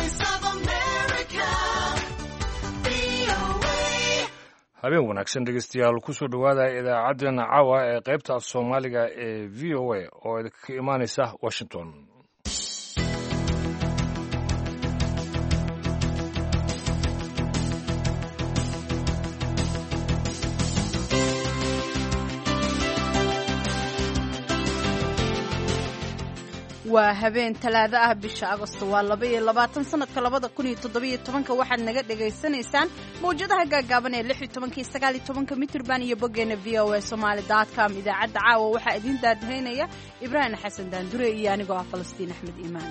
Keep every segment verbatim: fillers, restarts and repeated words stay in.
habeen wanaagsan dhegeystayaal kusoo dhowaada idaacaddeenna caawa ee qaybta af soomaaliga ee v o a oo idinka imaanaysa washington. waa habeen talaado ah bisha agosto waa laba iyo labaatan sanadka labada kun iyo toddobiyo tobanka waxaad naga dhagaysanaysaan mawjadaha gaagaaban ee lix iyo tobanka iyo sagaal iyo tobanka mitirban iyo boggeena v o a somali dot com. idaacadda caawa waxaa idiin daadahaynaya ibraahim xasan daandure iyo anigoo ah falastiin axmed iimaan.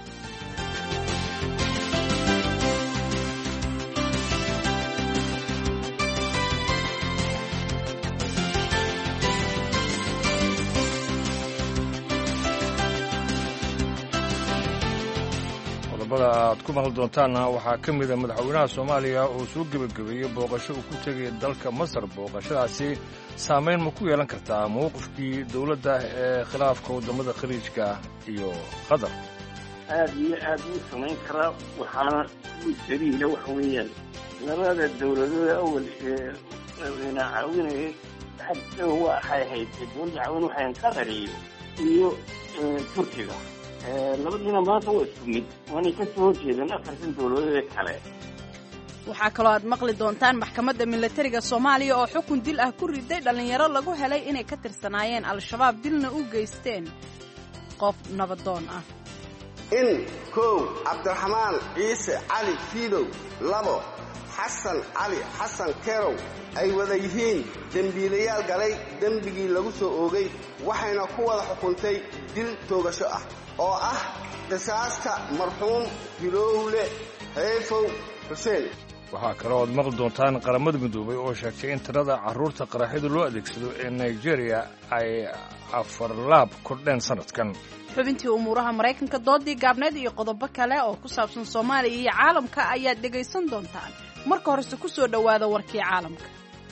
aad ku maqli doontaanna waxaa ka mida madaxweynaha soomaaliya oo soo gebagabeeyey booqasho uu ku tegay dalka masar. booqashadaasi saamayn ma ku yeelan kartaa mowqifkii dowladda ee khilaafka waddamada khaliijka iyo qatar? aad iyo aad u samayn karaa. waxaana u daliila waxa weeyaan labada dowladooda awal ee na caawinayay hadda waxay ahayd dowladda caawin waxayn qatar iyo turkiga. labadiina maanta waa isku mid waanay ka soo horjeedeen afartan dowladood kale. waxaa kaloo aad maqli doontaan maxkamadda milatariga soomaaliya oo xukun dil ah ku riday dhallinyaro lagu helay inay ka tirsanaayeen al-shabaab dilna u geysteen qof nabadoon ah. in kow cabdiraxmaan ciise cali fiidow, labo xasan cali xasan kerow ay wada yihiin dembiilayaal galay dembigii lagu soo oogay waxayna ku wada xukuntay dil toogasho ah oo ah qisaasta marxuum hilowle hayfow xuseen. waxaa kaloo aad maqli doontaan qaramada midoobay oo sheegtay in tirada carruurta qaraxyada loo adeegsado ee nigeria ay afar laab kordheen sanadkan. xubintii umuuraha maraykanka doodii gaabneed iyo qodobo kale oo ku saabsan soomaaliya iyo caalamka ayaad dhegaysan doontaan. marka horese ku soo dhowaada warkii caalamka.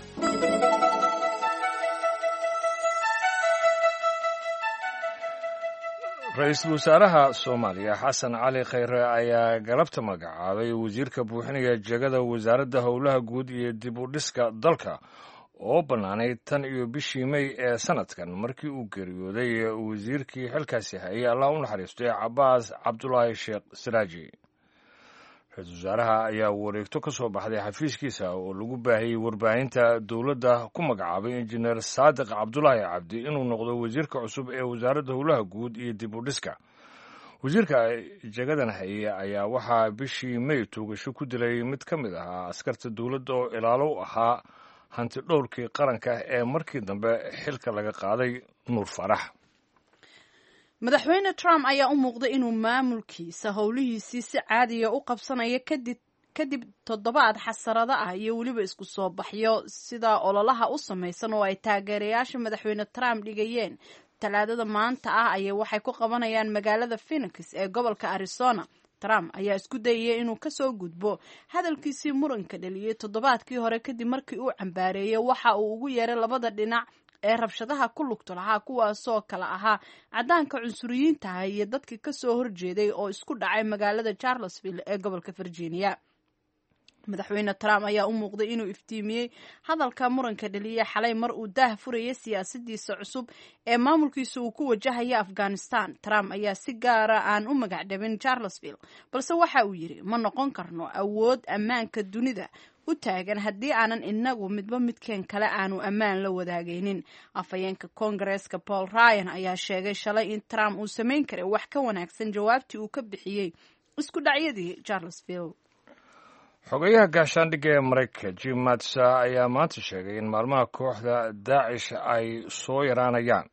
ra-iisul wasaaraha soomaaliya xasan cali khayre ayaa galabta magacaabay wasiirka buuxinaya jegada wasaaradda howlaha guud iyo dib u dhiska dalka oo bannaanayd tan iyo bishii mey ee sanadkan markii uu geeriyooday wasiirkii xilkaasi hayay allah u naxariistay cabaas cabdulaahi sheekh siraaji. ra-iisul wasaaraha ayaa wareegto ka soo baxday xafiiskiisa oo lagu baahiyey warbaahinta dowladda ku magacaabay injineer saadiq cabdulaahi cabdi inuu noqdo wasiirka cusub ee wasaaradda howlaha guud iyo dib u dhiska. wasiirka jagadan haye ayaa waxaa bishii mey toogasho ku dilay mid ka mid ahaa askarta dowladda oo ilaalo u ahaa hanti dhowrkii qaranka ee markii dambe xilka laga qaaday nuur farax. madaxweyne trump ayaa u muuqday inuu maamulkiisa howlihiisii si caadiya u qabsanayo kadib kadib toddobaad xasarado ah iyo weliba isku soo baxyo sida ololaha u samaysan oo ay taageerayaasha madaxweyne trump dhigayeen. talaadada maanta ah ayay waxay ku qabanayaan magaalada phoenix ee gobolka arizona. trump ayaa isku dayaya inuu kasoo gudbo hadalkiisii muranka dhaliyey toddobaadkii hore kadib markii uu cambaareeyey waxa uu ugu yeeray labada dhinac ee rabshadaha ku lugto lahaa kuwaasoo kala ahaa caddaanka cunsuriyiintaha iyo dadkii ka soo horjeeday oo isku dhacay magaalada charlesville ee gobolka virginia. madaxweyne trump ayaa u muuqday inuu iftiimiyey hadalka muranka dhaliya xalay mar uu daah furayay siyaasadiisa cusub ee maamulkiisa uu ku wajahaya afghanistan. trump ayaa si gaara aan u magacdhabin charlesville balse waxa uu yidhi ma noqon karno awood ammaanka dunida u taagan haddii aanan inagu midba midkeen kale aanu ammaan la wadaagaynin. afhayeenka koongareeska paul ryan ayaa sheegay shalay in trump uu samayn karay wax ka wanaagsan jawaabtii uu ka bixiyey isku dhacyadii charlesville. xogayaha gaashaandhigga ee maraykanka jim matsa ayaa maanta sheegay in maalmaha kooxda daacish ay soo yaraanayaan.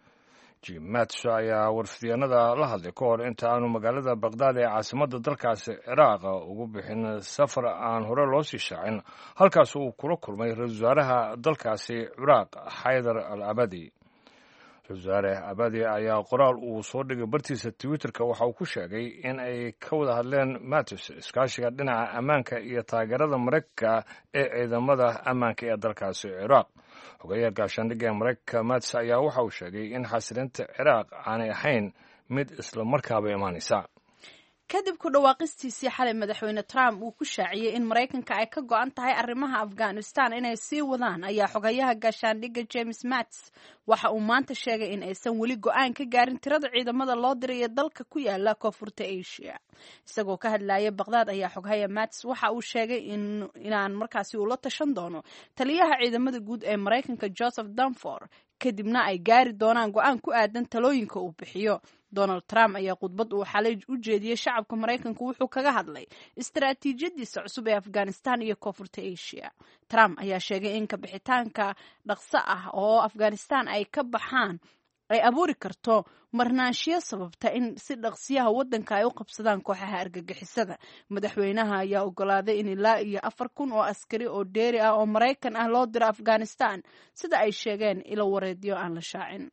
jim matsa ayaa warfidyaenada la hadlay ka hor inta aanu magaalada baqdaad ee caasimadda dalkaasi ciraaq ugu bixin safar aan hore loo sii shaacin halkaas uu kula kulmay ra-iisul wasaaraha dalkaasi ciraaq xaydar al abadi. ra-isul wasaare abadi ayaa qoraal uu soo dhigay bartiisa twitterka waxa uu ku sheegay in ay ka wada hadleen matis iskaashiga dhinaca ammaanka iyo taageerada maraykanka ee ciidamada ammaanka ee dalkaasi ciraaq. xogayaha gaashaandhigga ee maraykanka matis ayaa waxa uu sheegay in xasilinta ciraaq aanay ahayn mid isla markaaba imaanaysa. kadib ku dhawaaqistiisii xalay madaxweyne Trump uu ku shaaciyay in Mareykanka ay ka go'an tahay arrimaha Afghanistan inay sii wadaan ayaa xogayaha gaashaandhigga James Mattis waxa uu maanta sheegay in aysan weli go'aan ka gaarin tirada ciidamada loo diray dalka ku yaala koonfurta Asia isagoo ka hadlayay Baghdad ayaa xogahaya Mattis waxa uu sheegay in inaan markaasi uu la tashan doono taliyaha ciidamada guud ee Mareykanka Joseph Dunford kadibna ay gaari doonaan go'aan ku aadan talooyinka uu bixiyo. Donald Trump ayaa khudbad uu xalay u jeediyay shacabka Mareykanka wuxuu kaga hadlay istaraatiijiyadiisa cusub ee Afghanistan iyo koonfurta Asia. Trump ayaa sheegay in ka bixitaanka dhaqso ah oo Afghanistan ay ka baxaan ay abuuri karto marnaanshiyo sababta in si dhaqsiyaha waddanka ay u qabsadaan kooxaha argagixisada. Madaxweynaha ayaa ogolaaday in ilaa iyo afar kun oo askari oo dheeri ah oo Mareykan ah loo diro Afghanistan sida ay sheegeen ilo wareedyo aan la shaacin.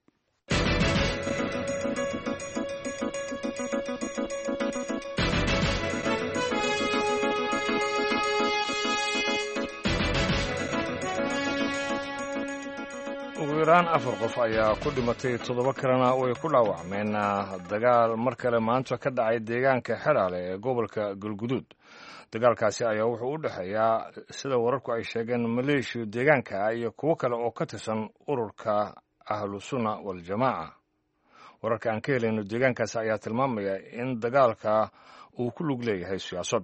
ugu yaraan afar qof ayaa ku dhimatay toddoba kalena way ku dhaawacmeen dagaal mar kale maanta ka dhacay deegaanka Xeraale ee gobolka Galguduud. dagaalkaasi ayaa wuxuu u dhexeeyaa sida wararku ay sheegeen maleeshiya deegaanka iyo kuwo kale oo ka tirsan ururka Ahlu Sunna wal Jamaaca. wararka aan ka helayno deegaankaasi ayaa tilmaamaya in dagaalka uu ku lug leeyahay siyaasad.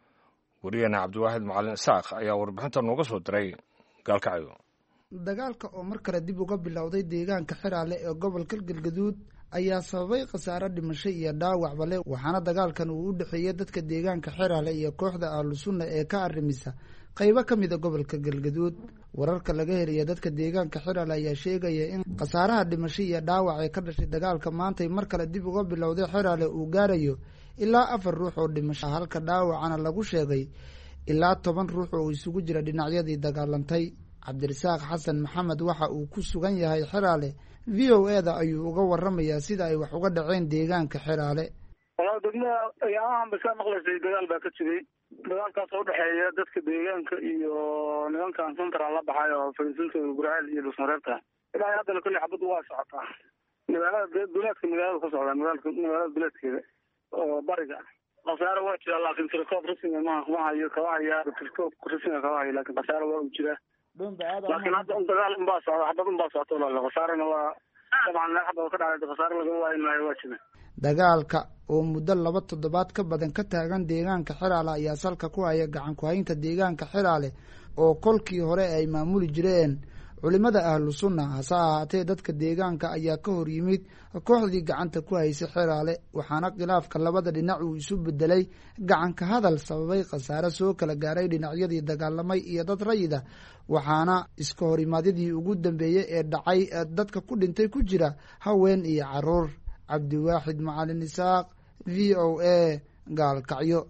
wariyana Cabdiwaahid Macalin Isaaq ayaa warbixinta nooga soo diray gaalkacyo. dagaalka oo mar kale dib uga bilowday deegaanka Xeraale ee gobolka Galguduud ayaa sababay khasaare dhimasho iyo dhaawacba leh waxaana dagaalkan uu u dhaxeeyay dadka deegaanka Xeraale iyo kooxda Ahlu Sunna ee ka arrimisa qaybo ka mid ah gobolka Galguduud. wararka laga helay dadka deegaanka Xeraale ayaa sheegaya in khasaaraha dhimasho iyo dhaawac ee ka dhashay dagaalka maanta mar kale dib uga bilowday Xeraale uu gaarayo ilaa afar ruux oo dhimasho halka dhaawacana lagu sheegay ilaa toban ruux oo isugu jira dhinacyadii dagaalantay. Cabdirasaaq Xasan Maxamed waxa uu ku sugan yahay Xeraale. V O A da ayuu uga waramayaa sida ay wax uga dhaceen deegaanka Xeraale. Walaal degmada ayaa basa maqlaysay dagaal baa ka jiray. dagaalkaas oo dhaxeeya dadka deegaanka iyo nimanka Central la baxay oo Fariisinta Guraceel iyo Lusmareebta. ilaa hadda kulli xabad waa socotaa. magaalada duleedka magaalada ka socda magaalada magaalada duleedkeeda oo bariga. khasaare waa jira laakiin tirkoob rasmi ma ma hayo kala hayaa tirkoob rasmi kala hayo laakiin khasaare waa u jira. laakiin hadda dagaal un baa socda xabad un baa socota la khasaarana waa dabcan xabad ka dhacay khasaare laga waayo waa jira. dagaalka oo muddo laba toddobaad ka badan ka taagan deegaanka Xeraale ayaa salka ku haya gacan ku haynta deegaanka Xeraale oo kolkii hore ay maamuli jireen culimada Ahlu Sunna. hase ahaatee dadka deegaanka ayaa ka hor yimid kooxdii gacanta ku haysay Xeraale waxaana khilaafka labada dhinac uu isu bedelay gacan ka hadal sababay khasaare soo kala gaaray dhinacyadii dagaalamay iyo dad rayid ah waxaana iska horimaadyadii ugu dambeeyay ee dhacay dadka ku dhintay ku jira haween iyo caruur. Cabdiwaaxid Macalin Isaaq V O A gaalkacyo.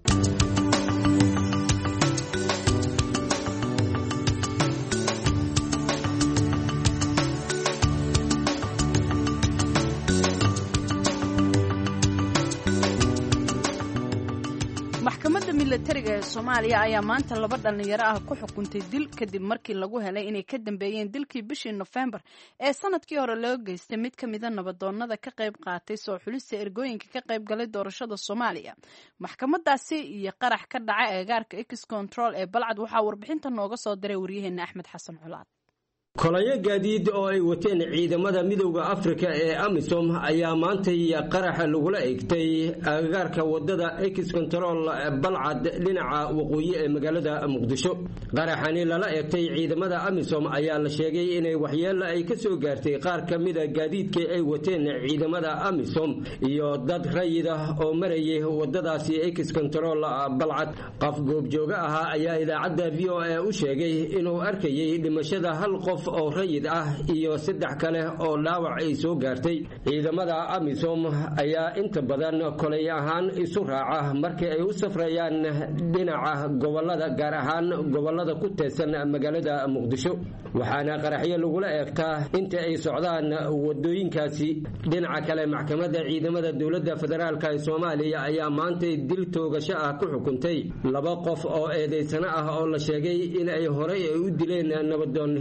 maxkamadda militariga ee Soomaaliya ayaa maanta laba dhalinyaro ah ku xukuntay dil kadib markii lagu helay inay ka dambeeyeen dilkii bishii November ee sanadkii hore loo geystay mid ka mid ah nabadoonnada ka qayb qaatay soo xulista ergooyinka ka qayb galay doorashada Soomaaliya. maxkamadaasi iyo qarax ka dhacay agagaarka X Control ee Balcad waxaa warbixinta nooga soo diray wariyaheena Axmed Xasan Culaad. kolayo gaadiid oo ay wateen ciidamada midowga Afrika ee AMISOM ayaa maanta qaraxa lagula eegtay agagaarka wadada X Control Balcad dhinaca waqooyi ee magaalada Muqdisho. qaraxani lala eegtay ciidamada AMISOM ayaa la sheegay inay waxyeello ay ka soo gaartay qaar ka mid ah gaadiidka ay wateen ciidamada AMISOM iyo dad rayid ah oo marayay wadadaasi X Control Balcad. qof goobjooga ahaa ayaa idaacadda V O A u sheegay inuu arkayay dhimashada hal qof oo rayid ah iyo saddex kale oo dhaawac ay soo gaartay. ciidamada AMISOM ayaa inta badan kolay ahaan isu raaca markii ay u safrayaan dhinaca gobolada gaar ahaan gobolada ku teesan magaalada Muqdisho waxaana qaraxyo lagula eegtaa inta ay socdaan wadooyinkaasi. dhinaca kale maxkamadda ciidamada dowladda federaalka ee Soomaaliya ayaa maanta dil toogasho ah ku xukuntay laba qof oo eedeysana ah oo la sheegay in ay horey u dileen nabadoon Hilowle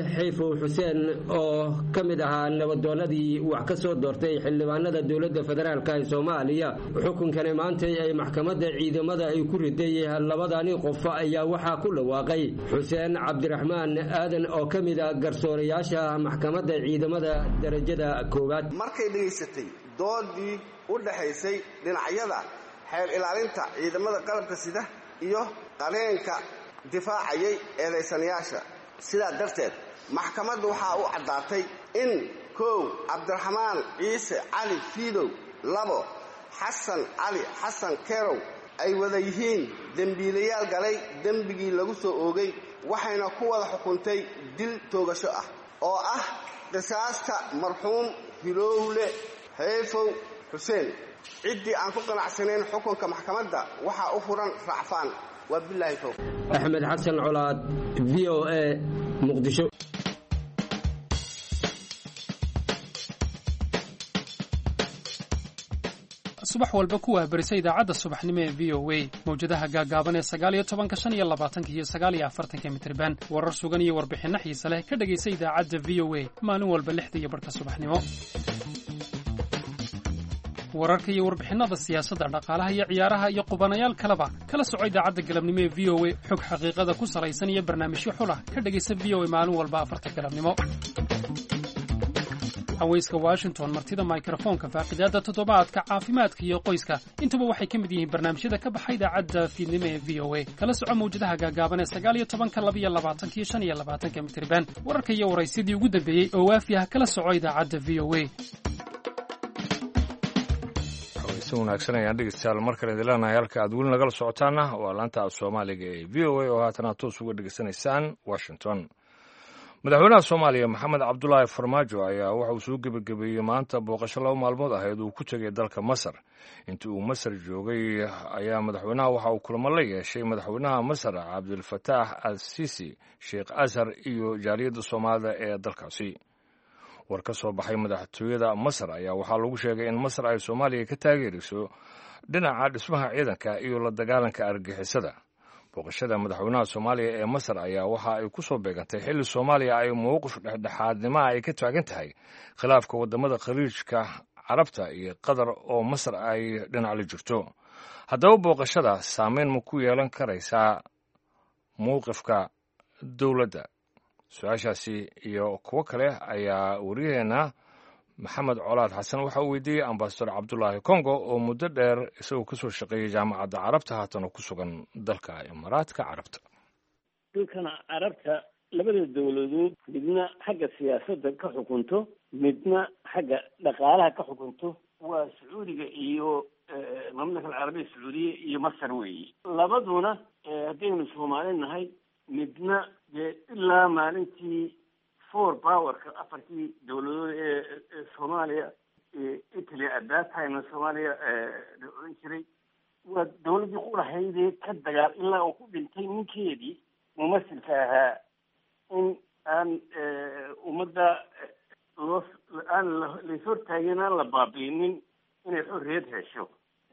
xayfow xuseen oo ka mid ahaa nabadoonadii wax ka soo doortay xildhibaanada dowladda federaalk ee soomaaliya xukunkani maantay ay maxkamadda ciidamada ay ku riday labadani qof ayaa waxaa ku dhawaaqay xuseen cabdiraxmaan aadan oo ka mid ah garsoorayaasha maxkamadda ciidamada darajada koowaad. markay dhegaysatay doodii u dhaxaysay dhinacyada xeer ilaalinta ciidamada qalabka sida iyo qareenka difaacayay eedaysanayaasha, sidaa darteed maxkamaddu waxaa u caddaatay in kow cabdiraxmaan ciise cali fiidow, labo xasan cali xasan kerow ay wada yihiin dembiilayaal galay dembigii lagu soo oogay, waxayna ku wada xukuntay dil toogasho ah oo ah qisaasta marxuum hilowle xayfow xuseen. ciddii aan ku qanacsanayn xukunka maxkamadda waxaa u furan raacfaan. wabilaahi towfiiq. axmed xasan colaad, v o a, muqdisho. subax walba ku waabarisa idaacadda subaxnimo ee v o a mawjadaha gaagaaban ee sagaal iyo tobanka shan iyo labaatanka iyo sagaal iyo afartanka mitirban warar sugan iyo warbixinno xiise leh ka dhegaysa idaacadda v o a maalin walba lixda iyo barhka subaxnimo. wararka iyo warbixinada siyaasadda, dhaqaalaha iyo ciyaaraha iyo qubanayaal kaleba kala soco idaacadda galabnimo ee v o a. xog xaqiiqada ku salaysan iyo barnaamijyo xulah ka dhegaysa v o a maalin walba afarta galabnimo. haweyska Washington, martida mikrofoonka, faaqidaada toddobaadka, caafimaadka iyo qoyska, intuba waxay ka mid yihiin barnaamijyada ka baxay idaacadda fiidnimo ee v o a. kala soco mawjadaha gaagaaban ee sagaal iyo tobanka, laba iyo labaatanka iyo shan iyo labaatanka mitirban. wararka iyo waraysidii ugu dambeeyey oo waafi ah kala soco idaacadda v o a. wanaagsan ayaan dhegeystayaal mar kale idin leenahay halka aad weli nagala socotaana waa laanta Soomaaliga ee v o a oo haatan toos uga dhegeysanaysaan Washington. madaxweynaha Soomaaliya Maxamed Cabdullaahi Farmaajo ayaa waxa uu soo gabagabeeyey maanta booqasho laba maalmood ahayd uu ku tegay dalka Masar. intii uu Masar joogay ayaa madaxweynaha waxa uu kulamo la yeeshay madaxweynaha Masar Cabdul Fattah al-Sisi, Sheikh Azhar iyo jaaliyadda Soomaalida ee dalkaasi. war ka soo baxay madaxtooyada Masar ayaa waxaa lagu sheegay in Masar ay Soomaaliya ka taageerayso dhinaca dhismaha ciidanka iyo la dagaalanka argagixisada. booqashada madaxweynaha Soomaaliya ee Masar ayaa waxa ay ku soo beegantay xilli Soomaaliya ay mowqif dhexdhexaadnimo ay ka taagan tahay khilaafka wadamada khaliijka Carabta iyo Qatar oo Masar ay dhinac la jirto. haddaba booqashada saameyn ma ku yeelan karaysaa mowqifka dowladda? su-aashaasi iyo kuwo kale ayaa wariyaheena maxamed colaad xasan waxa uu weydiiyey ambasador cabdulaahi kongo oo muddo dheer isagoo kasoo shaqeeyay jaamacadda carabta haatan oo ku sugan dalka imaaraadka carabta. dalkan carabta labada dowladood midna xagga siyaasadda ka xukunto midna xagga dhaqaalaha ka xukunto waa sacuudiga iyo mamlaka alcarabiya sacuudiya iyo masar weeye. labaduna haddaynu soomaali nahay midna dee ilaa maalintii four powerka afartii dowladood ee soomaaliya italy at that time soomaaliya la oran jiray waa dowladdii qurahaydee ka dagaal ilaa uu ku dhintay ninkeedii mumasilka ahaa in aan ummadda loo aan lays hortaagin aan la baabiinin inay xorriyad hesho.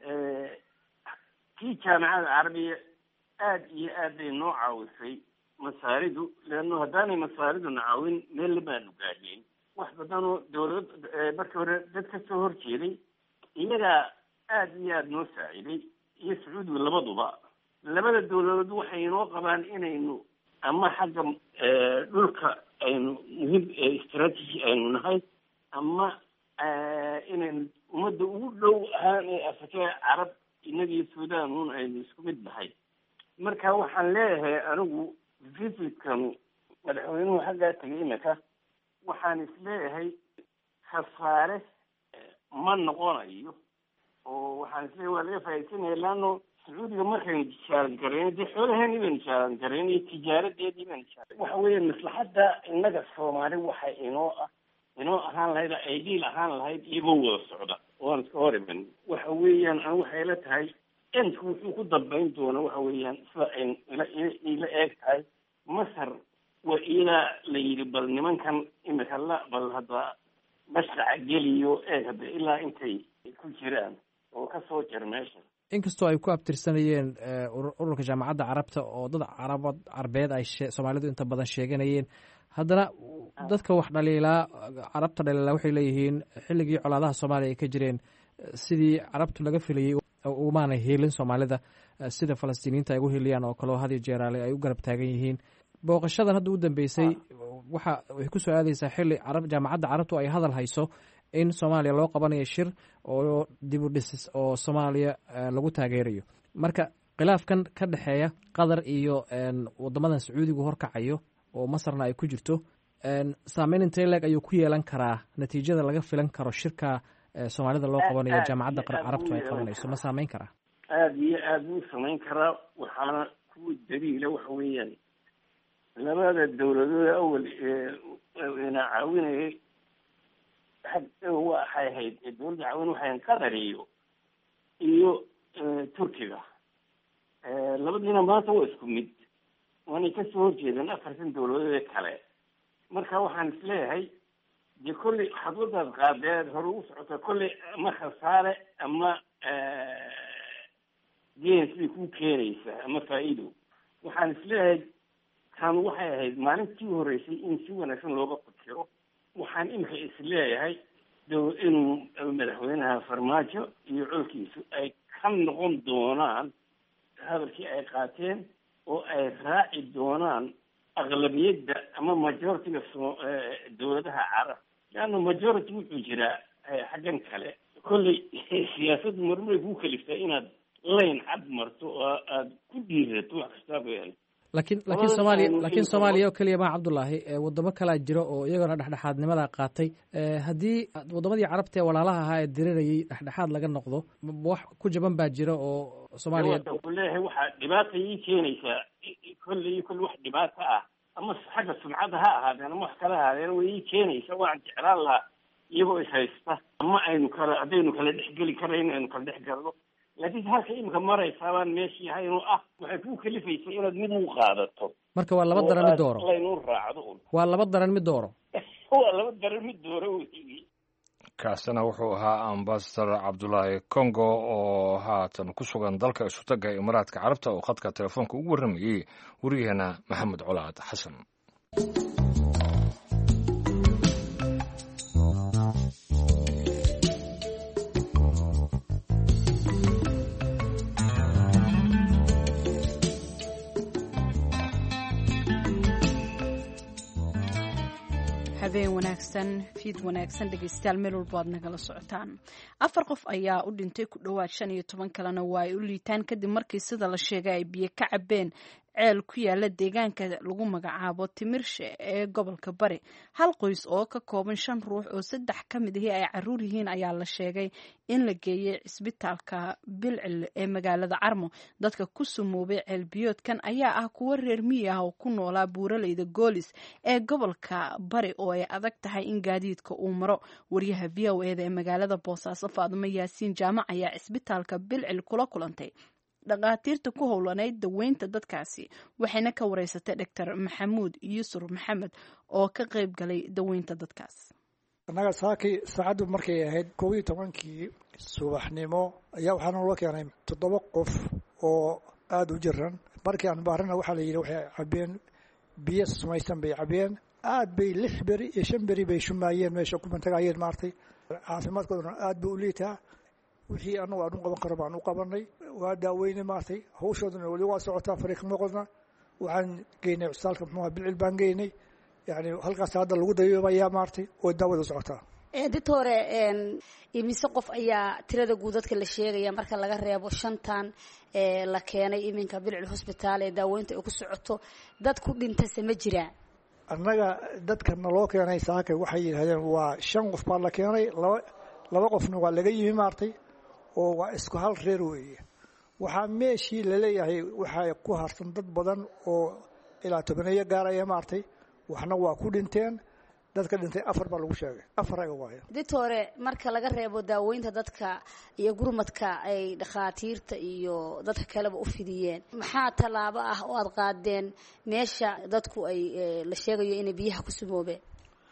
kii jaamacada carabiya aada iyo aad bay noo caawisay masaaridu, leanno haddaanay masaariduna caawin meel lamaanu gaadheen. wax badanoo dowlad markii hore dad ka soo horjeeday iyagaa aada iyo aada noo saaciday, iyo sacuudiga labaduba. labada dowladood waxay inoo qabaan inaynu ama xagga dhulka aynu muhiim strategy aynu nahay, ama inaynu ummadda ugu dhow ahaan ee afrika carab inagii sudan un aynu isku mid nahay. marka waxaan leeyahay anigu visitkanu madaxweynuhu xaggaa tegay imika waxaan isleeyahay khasaare ma noqonayo, oo waxaan isleeyahay waa laga faaidsanaya laano sacuudiga markaynu tijaaran karayn dee xoolaheeni baynu tijaaran karayn iyo tijaaradeedii baynu tijaaran. waxa weeye maslaxadda innaga soomaali waxay inoo ah inoo ahaan lahayd ideal ahaan lahayd iyagoo wada socda oo aan iska hor iman. waxa weeyaan an waxay la tahay entku wuxuu ku dambayn doona waxa weeyaan sida ay ila ila eeg tahay masar waa ilaa la yidhi bal nimankan imika la bal hadda mashraca geliyo eeg hadda ilaa intay ku jiraan oo ka soo jir meesha. inkastoo ay ku abtirsanayeen ururka jaamacadda carabta oo dad carabad carbeed ay soomaalidu inta badan sheeganayeen, haddana dadka wax dhaliilaa carabta dhaliilaa waxay leeyihiin xilligii colaadaha soomaaliya ay ka jireen sidii carabtu laga filayey umaana hiilin soomaalida sida falastiiniyiinta ay ugu hiiliyaan oo kaleo hadiyo jeeraale ay u garab taagan yihiin booqashadan hadda u dambeysay waxa way ku soo aadaysaa xilli carab jaamacadda carabtu ay hadal hayso in soomaaliya loo qabanayo shir oo dib u dhisis oo soomaaliya lagu taageerayo marka khilaafkan ka dhexeeya qatar iyo wadamadan sacuudigu horkacayo oo masarna ay ku jirto saameyn intee leeg ayuu ku yeelan karaa natiijada laga filan karo shirka soomaalida loo qabanayo jaamacadda carabtu ay qabanayso ma saameyn karaa aada iyo aada u samayn karaa waxaana ku daliila waxa weeyaan labada dawladood awal eena caawinayay waxay ahayd dawladda caawin waxay qatar iyo iyo turkiga labadiina maanta waa isku mid waanay kasoo horjeedeen afartan dawladood kale marka waxaan isleeyahay dee kolley xadwadaad qaadeed hore ugu socota kolley ama khasaare ama geen siday kuu keenaysa ama faa-iido waxaan isleeyahay kan waxay ahayd maalintii horeysay in si wanaagsan looga fikiro waxaan imika isleeyahay inuu madaxweynaha farmaajo iyo colkiisu ay ka noqon doonaan hadalkii ay qaateen oo ay raaci doonaan aqlabiyadda ama majoritiga soo dawladaha carab leanna majority wuxuu jiraa xaggan kale kolley siyaasaddu marmaray kuu kaliftaa inaad layn cad marto oo aada ku dhiirato wax kastaaba yahay lakiin lakiin soomaaliya lakiin soomaaliya oo keliya maa cabdullaahi wadamo kalaa jiro oo iyagona dhexdhexaadnimada qaatay haddii wadamadii carabta ee walaalaha ahaa ee dirirayay dhexdhexaad laga noqdo wax ku jaban baa jira oo soomaaliya leeyahay waxaa dhibaata ii keenaysaa kolley kolle wax dhibaato ah ama xagga sumcadda ha ahaadeen ama wax kala ahaadeen way ii keenaysa waan jeclaan lahaa iyagoo is haysta ama aynu kala haddaynu kala dhexgeli karayno aynu kala dhex galno laakiin halka imika maraysaa baan meeshii ahaynoo ah waxay kuu kalifaysay inaad mid u qaadato marka waa laba daran mid dooro laynuu raacdo waa laba daran mid dooro waa laba daran mid dooro wey kaasina wuxuu ahaa ambasador cabdulaahi congo oo haatan ku sugan dalka isutaga imaaraadka carabta oo khadka telefoonka ugu warramayey wariyaheena maxamed colaad xasan habeen wanaagsan fiid wanaagsan dhegeystayaal meel walba aad nagala socotaan afar qof ayaa u dhintay ku dhowaad shan iyo toban kalena waa ay u liitaan kadib markii sida la sheegay ay biyo ka cabeen ceel ku yaala deegaanka lagu magacaabo timirshe ee gobolka bari hal qoys oo ka kooban shan ruux oo saddex ka mid ahi ay caruur yihiin ayaa la sheegay in la geeyey cisbitaalka bilcil ee magaalada carmo dadka ku sumoobay ceelbiyoodkan ayaa ah kuwo reer miyi ah oo ku noolaa buuraleyda goolis ee gobolka bari oo ay adag tahay in gaadiidka uu maro wariyaha v o eda ee magaalada boosaaso faadimo yaasiin jaamac ayaa cisbitaalka bilcil kula kulantay dhakhaatiirta ku howlaneyd daweynta dadkaasi waxayna ka wareysatay doctor maxamuud yuusuf maxamed oo ka qayb galay daweynta dadkaas annaga saakii saacaddu markay ahayd kow iyo tobankii subaxnimo ayaa waxaa naloo keenay toddoba qof oo aada u jiran markii aan baarina waxaa la yidhi waxay cabeen biyo sumaysan bay cabeen aad bay lix beri iyo shan beri bay shumaayeen meesha kumantagayeen maartay caafimaadkoodana aad buu u liitaa wixii anagu aan u qaban karo baan u qabanay waa daaweynay maartay hawshoodana weli waa socotaa fariiqma qodna waxaan geynay cisbitaalka muxuuha bilcil baan geynay yani halkaas hadda lagu dayoobayaa maartay oo daawada socota doctore imise qof ayaa tirada guud dadka la sheegaya marka laga reebo shantan la keenay iminka bilcil hosbitaal ee daaweynta ay ku socoto dad ku dhintase ma jiraan annaga dadka naloo keenay saakay waxay yidhahdeen waa shan qof baa la keenay laba laba qofna waa laga yimi maartay oo waa isku hal reer weeye waxaa meeshii laleeyahay waxay ku harsan dad badan oo ilaa tobaneeyo gaaraya maartay waxna waa ku dhinteen dadka dhintay afar baa lagu sheegay afar aga waayo doctore marka laga reebo daaweynta dadka iyo gurmadka ay dhakhaatiirta iyo dadka kaleba u fidiyeen maxaa tallaabo ah oo aada qaadeen meesha dadku ay la sheegayo inay biyaha ku sumoobeen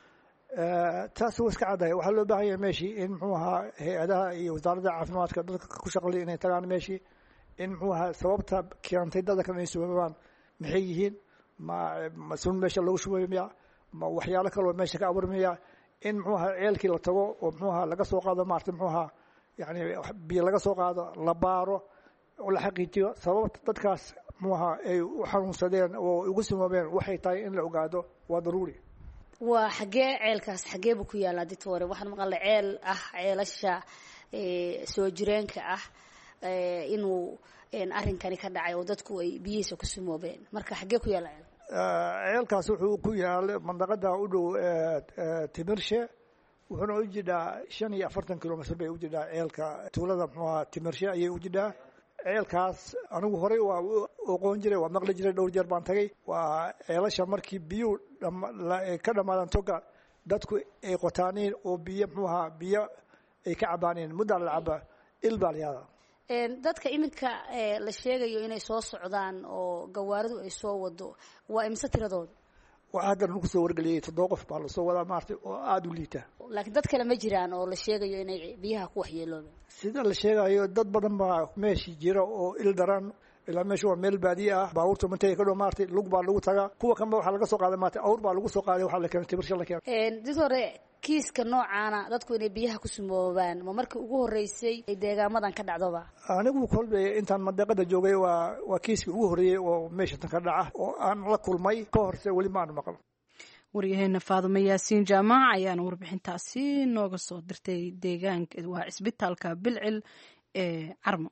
taas waa iska caddahay waxaa loo baahan yahay meeshii in muxuu ahaa hay-adaha iyo wasaaradda caafimaadka dadka ku shaqlay inay tagaan meeshii in muxuu ahaa sababta keentay dadka inay sumoobaan maxay yihiin ma ma sun meesha lagu shubayo miya ma waxyaalo kaloo meesha ka abuurmaya in muxuu ahaa ceelkii la tago oo muxuu ahaa laga soo qaado maarata muxuu ahaa yani biyo laga soo qaado la baaro oo la xaqiijiyo sababta dadkaas muxuu ahaa ay u xanuunsadeen oo ugu simoobeen waxay tahay in la ogaado waa daruuri. waa xagee ceelkaas xagee buu ku yaalaa ditore waxaan maqalay ceel ah ceelasha soo jireenka ah inuu arrinkani ka dhacay oo dadku ay biyihiisa ku simoobeen marka xagee ku yaala ceelkaas wuxuu ku yaalay mandaqada u dhow Timirshe wuxuuna u jidhaa shan iyo afartan kilomitr bay u jidhaa ceelka tuulada muxuu ahaa Timirshe ayay u jidhaa ceelkaas anigu horey waa oqoon jiray waa maqli jiray dhowr jeer baan tagay waa ceelasha markii biyo ka dhamaadaan toga dadku ay qotaaniin oo biyo muxuu ahaa biyo ay ka cabaaneen mudda la cabaa il baa la yaadaa dadka iminka la sheegayo inay soo socdaan oo gawaaridu ay soo wado waa imse tiradooda waa haddan lagu soo wargeliyay toddoba qof baa lasoo wadaa maartay oo aada u liita laakiin dad kale ma jiraan oo la sheegayo inay biyaha ku waxyeeloobeen sida la sheegayo dad badan baa meeshii jira oo il daran ilaa meesha waa meel baadiye ah baabuurta mantay ka dhow maartay lug baa lagu tagaa kuwa kanba waxaa laga soo qaaday maartay awr baa lagu soo qaaday waxaa la keenay Timirshe la keenay did hore kiiska noocaana dadku inay biyaha ku sumoobaan ma markii ugu horeysay ay deegaamadan ka dhacdoba anigu kolbay intaan mandaqada joogay waa waa kiiskii ugu horeeyay oo meesha tan ka dhaca oo aan la kulmay ka horse weli ma aan maqal waryaheena Faadumo Yaasiin Jaamac ayaana warbixintaasi nooga soo dirtay deegaanka waa isbitaalka Bilcil ee Carmo.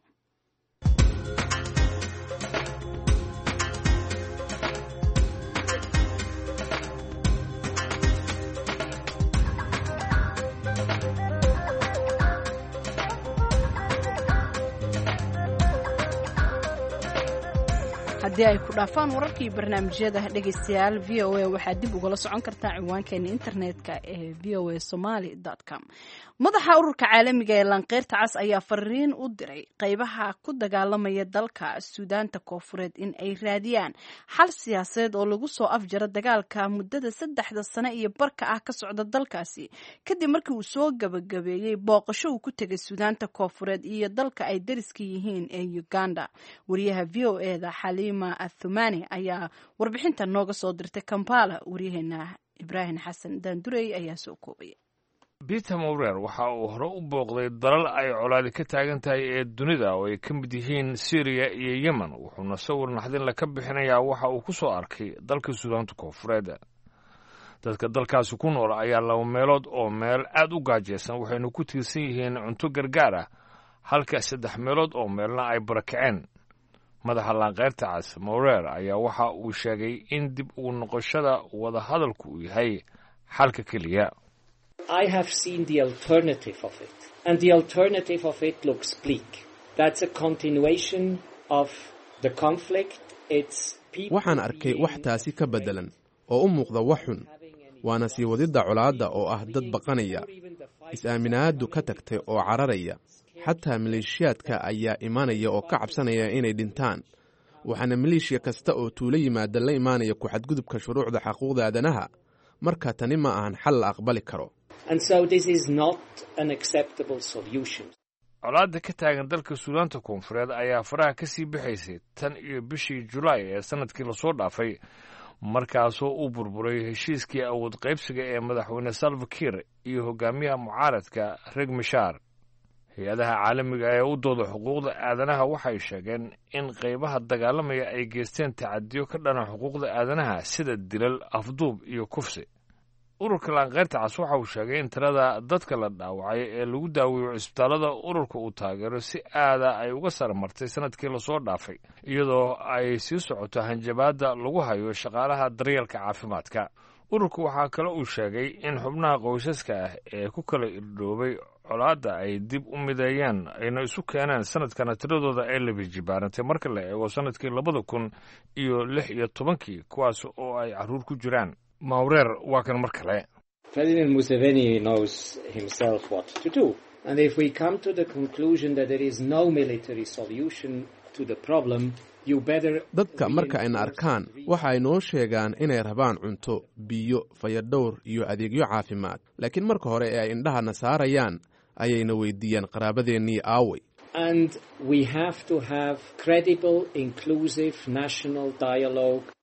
haddii ay ku dhaafaan wararkii barnaamijyada dhegaystayaal v o a waxaad dib ugala socon kartaa ciwaankeena internetka ee v o a somaly dot com madaxa ururka caalamiga ee lanqeyrta cas ayaa fariin u diray qaybaha ku dagaalamaya dalka suudaanta koofureed in ay raadiyaan xal siyaasadeed oo lagu soo afjaro dagaalka muddada saddexda sano iyo barka ah ka socda dalkaasi kadib markii uu soo gabagabeeyey booqasho uu ku tegay suudaanta koofureed iyo dalka ay dariska yihiin ee Uganda. wariyaha v o a da Xaliima Athumani ayaa warbixinta nooga soo dirtay Kampala. wariyaheena Ibrahim Xasan Daandurey ayaa soo koobay. Peter Maurer waxa uu hore u booqday dalal ay colaadi ka taagan tahay ee dunida oo ay ka mid yihiin Syria iyo Yemen wuxuuna sawir naxdin la ka bixinayaa waxa uu ku soo arkay dalka Suudaanta Koofureed. dadka dalkaasi ku nool ayaa laba meelood oo meel aad u gaajeysan waxayna ku tiirsan yihiin cunto gargaar ah halka saddex meelood oo meelna ay barakaceen. madaxa lanqeyrta cas Maurer ayaa waxa uu sheegay in dib ugu noqoshada wada hadalku uu yahay xalka kaliya. I have seen the alternative of it, and the alternative of it looks bleak. That's a continuation of the conflict. It's people. waxaan arkay wax taasi ka bedelan oo u muuqda wax xun waana sii wadida colaadda oo ah dad baqanaya is-aaminaadu ka tagtay oo cararaya xataa maleeshiyaadka ayaa imaanaya oo ka cabsanaya inay dhintaan waxaana maleeshiya kasta oo tuulo yimaada la imaanaya ku xadgudubka shuruucda xuquuqda aadanaha marka tani ma ahan xal la aqbali karo. And so this is not an acceptable solution. colaadda ka taagan dalka Suudaanta Koonfureed ayaa faraha ka sii bixaysay tan iyo bishii Julaay ee sanadkii la soo dhaafay markaasoo uu burburay heshiiskii awood qaybsiga ee madaxweyne Salva Kiir iyo hogaamiyaha mucaaradka Riek Machar. hay-adaha caalamiga ee u dooda xuquuqda aadanaha waxay sheegeen in qaybaha dagaalamaya ay geysteen tacadiyo ka dhana xuquuqda aadanaha sida dilal, afduub iyo kufsi. ururka lanqeyrta cas waxa uu sheegay in tirada dadka la dhaawacay ee lagu daaweeyo cisbitaalada ururka uu taageero si aada ay uga saramartay sanadkii lasoo dhaafay iyadoo ay sii socoto hanjabaadda lagu hayo shaqaalaha daryeelka caafimaadka. ururku waxaa kale uu sheegay in xubnaha qoysaska ah ee ku kala irdhoobay colaadda ay dib u mideeyeen ayna isu keeneen sanadkana tiradooda ay labijibaarantay marka la eego sanadkii labada kun iyo lix iyo tobankii kuwaas oo ay carruur ku jiraan. Maurer waa kan mar kale. President Museveni knows himself what to do. And if we come to the conclusion that there is no military solution to the problem, you better... dadka marka ayna arkaan waxa ay noo sheegaan inay rabaan cunto, biyo, fayadhowr iyo adeegyo caafimaad. laakiin marka hore ee ay indhahana saarayaan ayayna weydiiyaan qaraabadeennii aaway. And we have to have credible, inclusive national dialogue.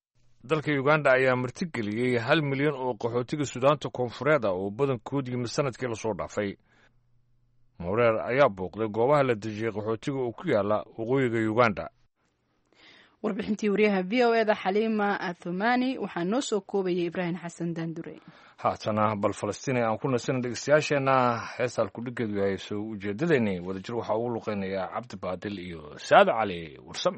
dalka uganda ayaa martigeliyey hal milyan oo qaxootiga suudaanta koonfureed ah oo badankood yimid sanadkii lasoo dhaafay. mawreer ayaa booqday goobaha la dejiyey qaxootiga oo ku yaala waqooyiga uganda. warbixintii wariyaha v o e da xaliima athumani waxaa noo soo koobayay ibraahim xasan daandure. haatana bal falastiin aan ku nasana dhegeystayaasheenna heestaan kudhigeedu yahay soo ujeedadeeni wadajir waxaa ugu luqeynayaa cabdi baadil iyo saada cali warsame.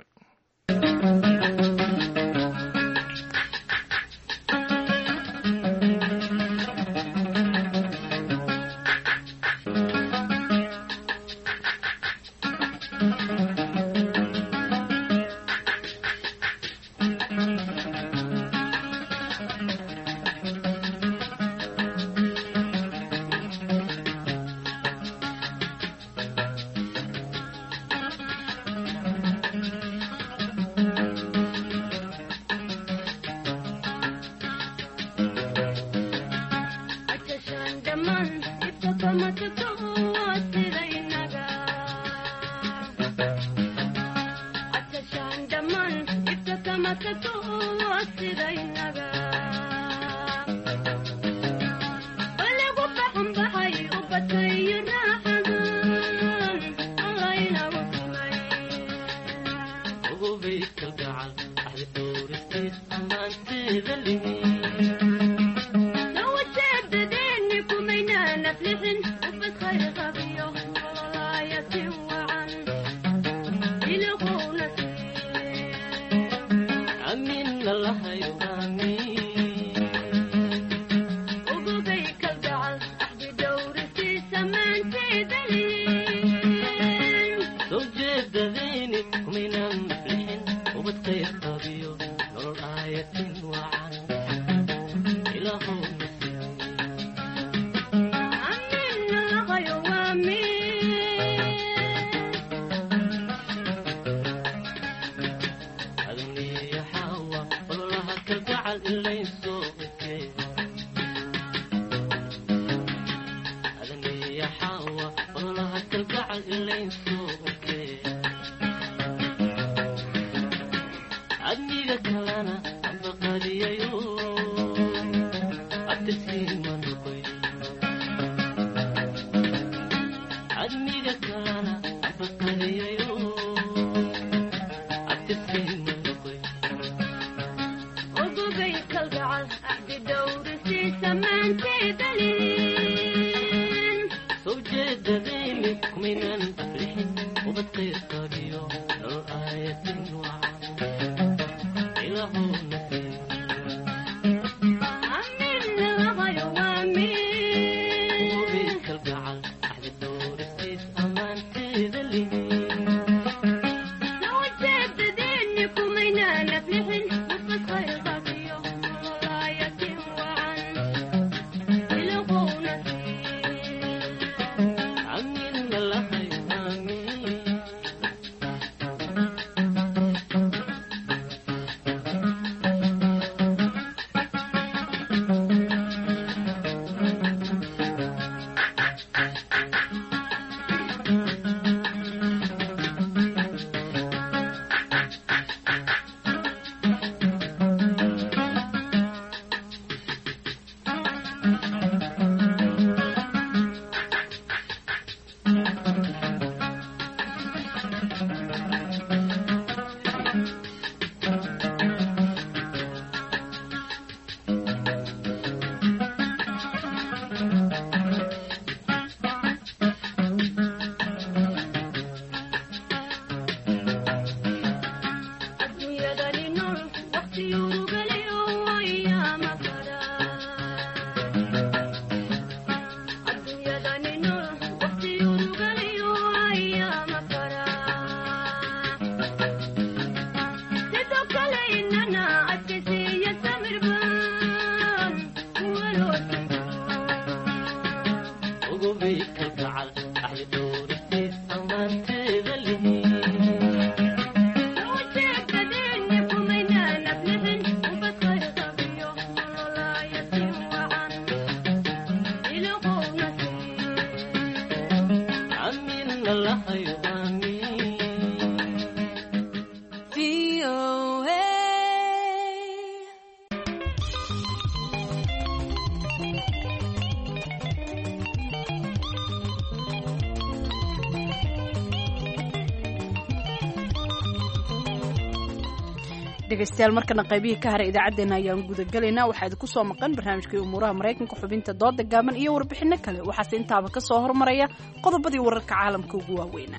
dhegaystayaal markana qaybihii ka haray idaacaddeenna ayaan gudagelaynaa waxaa idinku soo maqan barnaamijkii umuuraha maraykanka xubinta dooda gaaban iyo warbixinno kale waxaase intaaba ka soo hormaraya qodobadii wararka caalamka ugu waaweynaa.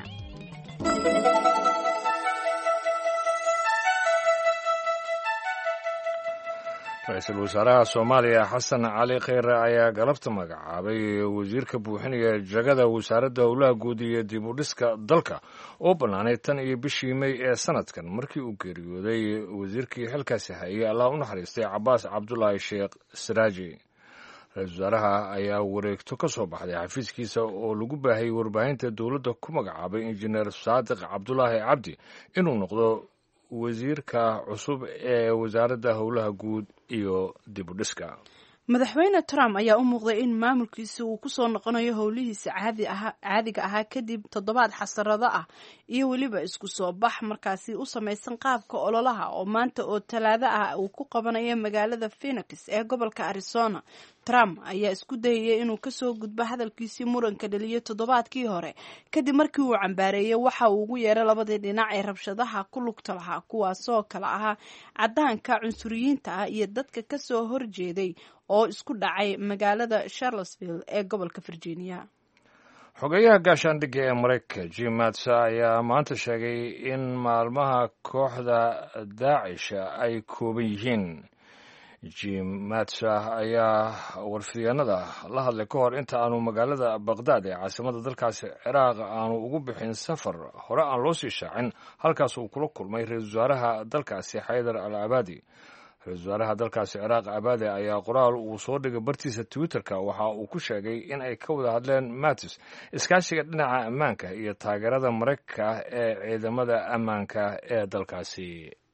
ra-iisul wasaaraha soomaaliya xasan cali kheyre ayaa galabta magacaabay wasiirka buuxinaya jagada wasaaradda howlaha guud iyo dib u dhiska dalka oo bannaanay tan iyo bishii mey ee sanadkan markii uu geeriyooday wasiirkii xilkaasi hayay allah u naxariistay cabaas cabdulaahi sheekh siraaji. ra-iisul wasaaraha ayaa wareegto ka soo baxday xafiiskiisa oo lagu baahayay warbaahinta dowladda ku magacaabay injineer saadiq cabdulaahi cabdi inuu noqdo wasiirka cusub ee wasaaradda howlaha guud iyo dib u dhiska. madaxweyne trump ayaa u muuqday in maamulkiisa uu ku soo noqonayo howlihiisa caadiga ahaa kadib toddobaad xasarado ah iyo weliba isku soo bax markaasi u samaysan qaabka ololaha oo maanta oo talaado ah uu ku qabanayo magaalada Phoenix ee gobolka Arizona. Trump ayaa isku dayay inuu kasoo gudbo hadalkiisii muranka dhaliyay toddobaadkii hore kadib markii uu cambaareeyay waxa uu ugu yeeray labadii dhinac ee rabshadaha ku lugta lahaa kuwaasoo kala ahaa cadaanka cunsuriyiinta ah iyo dadka kasoo horjeeday oo isku dhacay magaalada Charlottesville ee gobolka Virginia. xogeyaha gaashaandhigga ee Mareykanka Jim Mattis ayaa maanta sheegay in maalmaha kooxda Daacish ay kooban yihiin. Jim Mattis ayaa warfidyeenada la hadlay ka hor inta aanu magaalada Baghdad ee caasimada dalkaasi Ciraaq aanu ugu bixin safar hore aan loo sii shaacin halkaas uu kula kulmay ra-iisul wasaaraha dalkaasi Xaydar al-Abadi. ra-iisul wasaaraha dalkaasi Ciraaq Abadi ayaa qoraal uu soo dhigay bartiisa Twitterka waxa uu ku sheegay in ay ka wada hadleen Mattis iskaashiga dhinaca ammaanka iyo taageerada Mareykanka ee ciidamada ammaanka ee dalkaasi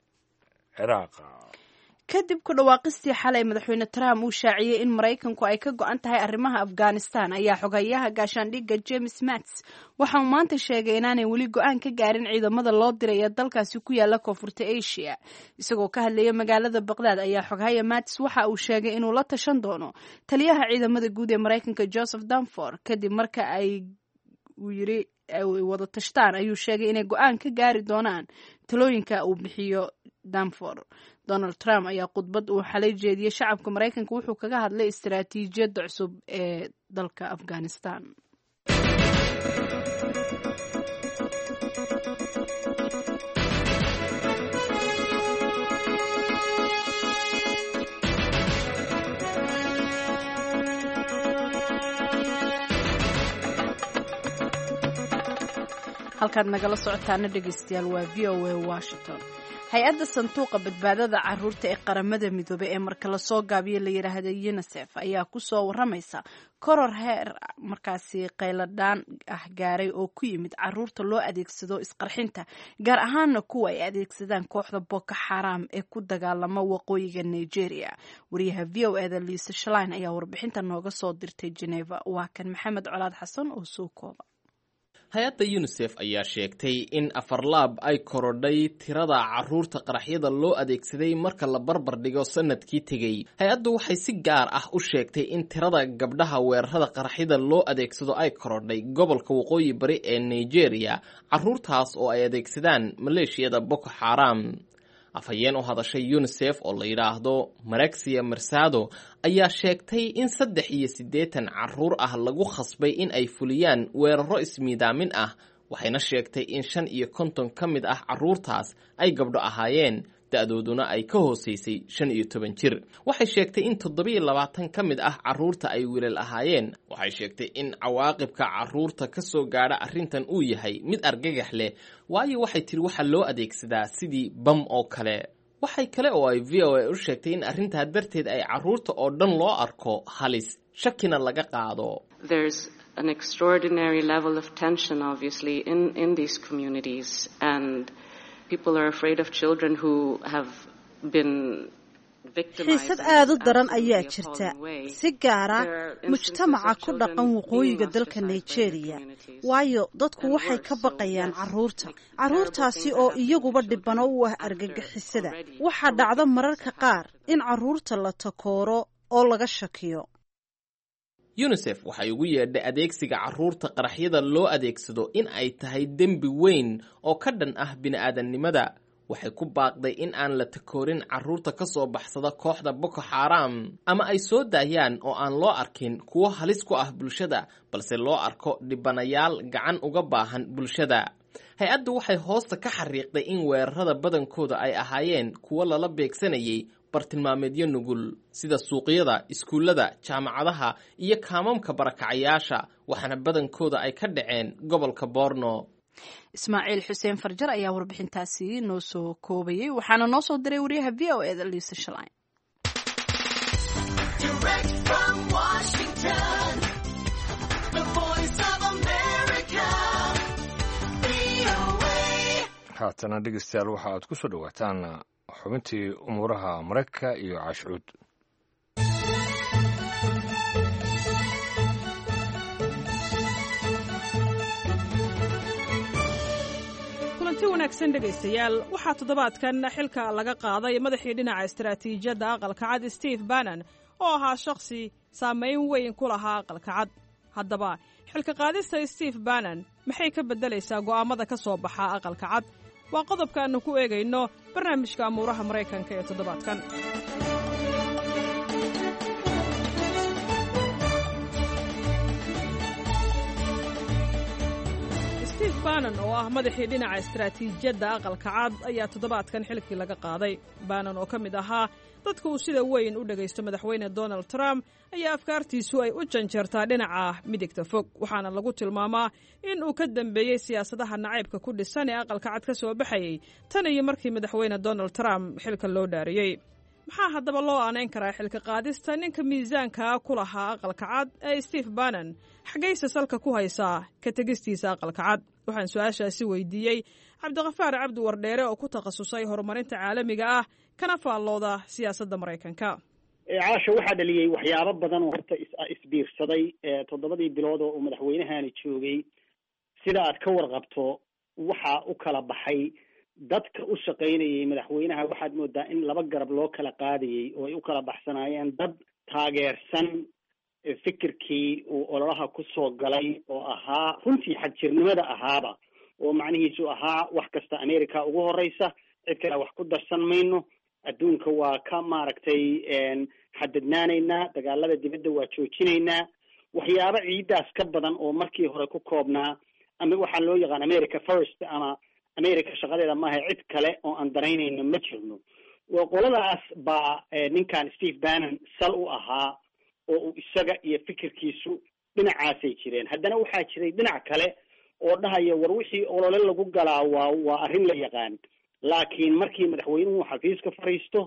Ciraaq. kadib ku dhawaaqistii xalay madaxweyne Trump uu shaaciyay in Mareykanku ay ka go'an tahay arrimaha Afghanistan ayaa xogayaha gaashaandhigga James Mattis waxa uu maanta sheegay inaanay weli go'aan ka gaarin ciidamada loo diray ee dalkaasi ku yaala koonfurta Asia. isagoo ka hadlaya magaalada Baghdad ayaa xogahaya Mattis waxa uu sheegay inuu la tashan doono taliyaha ciidamada guud ee Mareykanka Joseph Dunford kadib marka ay uu yiri ay wada tashtaan ayuu sheegay inay go'aan ka gaari doonaan talooyinka uu bixiyo Dunford. Donald Trump ayaa khudbad uu xalay jeediyay shacabka Mareykanka wuxuu kaga hadlay istiraatiijiyadda cusub ee dalka Afghanistan. halkaad nagala socotaana dhegaystayaal waa V O A Washington. hay-adda sanduuqa badbaadada caruurta ee qaramada midoobay ee marka lasoo gaabiyo la yidhaahda UNICEF ayaa kusoo waramaysa koror heer markaasi qayladhaan ah gaaray oo ku yimid caruurta loo adeegsado isqarxinta gaar ahaana kuwa ay adeegsadaan kooxda Boko Haram ee ku dagaalama waqooyiga Nigeria. wariyaha V O A da Lisa Schlein ayaa warbixinta nooga soo dirtay Geneva. waa kan Maxamed Colaad Xasan oo soo kooba. hay-adda UNICEF ayaa sheegtay in afarlaab ay korodhay tirada caruurta qaraxyada loo adeegsaday marka la barbar dhigo sanadkii tegey. hay-addu waxay si gaar ah u sheegtay in tirada gabdhaha weerarada qaraxyada loo adeegsado ay korodhay gobolka waqooyi bari ee Nigeria, caruurtaas oo ay adeegsadaan maleeshiyada Boko Haram. afhayeen u hadashay UNICEF oo la yidhaahdo Marexia Mersado ayaa sheegtay in saddex iyo siddeetan caruur ah lagu khasbay in ay fuliyaan weeraro ismiidaamin ah, waxayna sheegtay in shan iyo konton ka mid ah caruurtaas ay gabdho ahaayeen, da-dooduna ay ka hooseysay shan iyo toban jir. waxay sheegtay in toddobiyo labaatan ka mid ah caruurta ay wiilal ahaayeen. waxay sheegtay in cawaaqibka caruurta ka soo gaadha arrintan uu yahay mid argagax leh, waayo waxay tiri waxa loo adeegsadaa sidii bam oo kale. waxay kale oo ay V O A u sheegtay in arrintaa darteed ay caruurta oo dhan loo arko halis, shakina laga qaado. There's an extraordinary level of tension obviously in in these communities, and people are afraid of children who have been xiisad aad u daran ayaa jirta si gaara mujtamaca ku dhaqan waqooyiga dalka Nigeria, waayo dadku waxay ka baqayaan caruurta caruurtaasi oo iyaguba dhibano u ah argagixisada. waxaa dhacda mararka qaar in caruurta la takooro oo laga shakiyo. UNICEF waxay ugu yeedhay adeegsiga caruurta qaraxyada loo adeegsado in ay tahay dembi weyn oo ka dhan ah bini'aadanimada. waxay ku baaqday in aan la takoorin carruurta ka soo baxsada kooxda boko xaram ama ay soo daayaan oo aan loo arkin kuwo halis ku ah bulshada balse loo arko dhibanayaal gacan uga baahan bulshada. hay-addu waxay hoosta ka xariiqday in weerarada badankooda ay ahaayeen kuwo lala beegsanayay bartilmaameedyo nugul sida suuqyada, iskuullada, jaamacadaha iyo kaamamka barakacayaasha, waxaana badankooda ay ka dhaceen gobolka Borno. Ismaaciil Xuseen Farjar ayaa warbixintaasi noo soo koobayay, waxaana noo soo diray wariyaha V O A da Lisa Schlein. haatana dhegeystayaal waxa aad ku soo dhawaataan xubintii umuuraha Mareykanka iyo Cashuud. kulanti wanaagsan dhegaystayaal, waxaa toddobaadkan xilka laga qaaday madaxii dhinaca istaraatiijiyadda aqalka cad Steve Bannon oo ahaa shakhsi saameyn weyn ku lahaa aqalka cad. haddaba xilka qaadista Steve Bannon maxay ka beddelaysaa go'aamada ka soo baxa aqalka cad? waa qodobka aanu ku eegayno barnaamijka amuuraha Mareykanka ee toddobaadkan. Steve Bannon oo ah madaxii dhinaca istaraatiijiyadda aqalka cad ayaa toddobaadkan xilkii laga qaaday. Bannon oo ka mid ahaa dadka uu sida weyn u dhagaysto madaxweyne Donald Trump ayaa afkaartiisu ay u janjeertaa dhinaca midigta fog, waxaana lagu tilmaamaa in uu ka dambeeyey siyaasadaha nacaybka ku dhisan ee aqalka cad ka soo baxayey tan iyo markii madaxweyne Donald Trump xilka loo dhaariyey. maxaa haddaba loo aanayn karaa xilka qaadista ninka miisaanka ku lahaa aqalka cad ee Steve Bannon xagaysa salka ku haysaa ka tegistiisa aqalka cad? waxaan su-aashaasi weydiiyey cabdiqafaar cabdi wardheere oo ku takhasusay horumarinta caalamiga ah kana faallooda siyaasadda Mareykanka. caasha waxaa dhaliyey waxyaabo badan oo horta isbiirsaday toddobadii bilood oo madaxweynahani joogay. sida aad ka warqabto waxaa u kala baxay dadka u shaqaynayay madaxweynaha. waxaad moodaa in laba garab loo kala qaadayey oo ay u kala baxsanaayeen dad taageersan fikirkii uu ololaha ku soo galay oo ahaa runtii xagjirnimada ahaaba, oo macnihiisu ahaa wax kasta America ugu horeysa, cid kale wax ku darsan mayno, adduunka waa ka maaragtay xadadnaanaynaa, dagaalada dibadda waa joojinaynaa. waxyaabo ciidaas ka badan oo markii hore ku koobnaa ama waxaa loo yaqaan America first ama America shaqadeeda maaha cid kale oo aan daraynayno ma jirno. qoladaas baa ninkan Steve Bannon sal u ahaa oo uu isaga iyo fikirkiisu dhinacaasay jireen. haddana waxaa jiray dhinac kale oo dhahaya war wixii olole lagu galaa waa waa arrin la yaqaan, laakiin markii madaxweynuhu xafiiska fariisto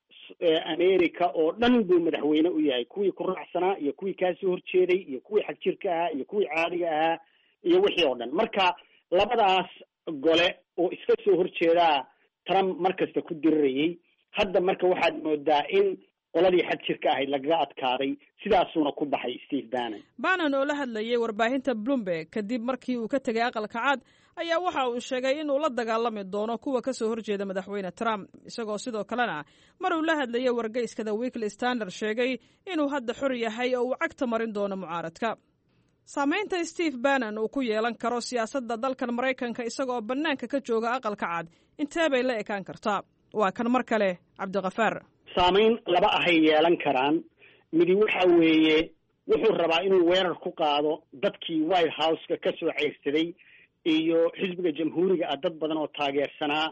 America oo dhan buu madaxweyne u yahay, kuwii ku raacsanaa iyo kuwii kaasoo horjeeday iyo kuwii xagjirka ahaa iyo kuwii caadiga ahaa iyo wixii oo dhan. marka labadaas gole oo iska soo horjeedaa Trump markasta ku dirirayay. hadda marka waxaad moodaa in qoladii xagjirka ahayd lagaga adkaaday, sidaasuuna ku baxay Steve Bannon. Bannon oo la hadlayay warbaahinta Bloomberg kadib markii uu ka tegay aqalka cad ayaa waxa uu sheegay inuu la dagaalami doono kuwa ka soo horjeeda madaxweyne Trump, isagoo sidoo kalena mar uu la hadlayay wargeyska The Weekly Standard sheegay inuu hadda xor yahay oo uu cagta marin doono mucaaradka. saamaynta Steve Bannon uu ku yeelan karo siyaasadda dalkan Mareykanka isagoo bannaanka ka jooga aqalka cad intee bay la ekaan kartaa? waa kan mar kale cabdiqafaar. saamayn laba ahay yeelan karaan. midi waxa weeye wuxuu rabaa inuu weerar ku qaado dadkii White House-ka ka soo ceyrsaday iyo xisbiga jamhuuriga ah, dad badan oo taageersanaa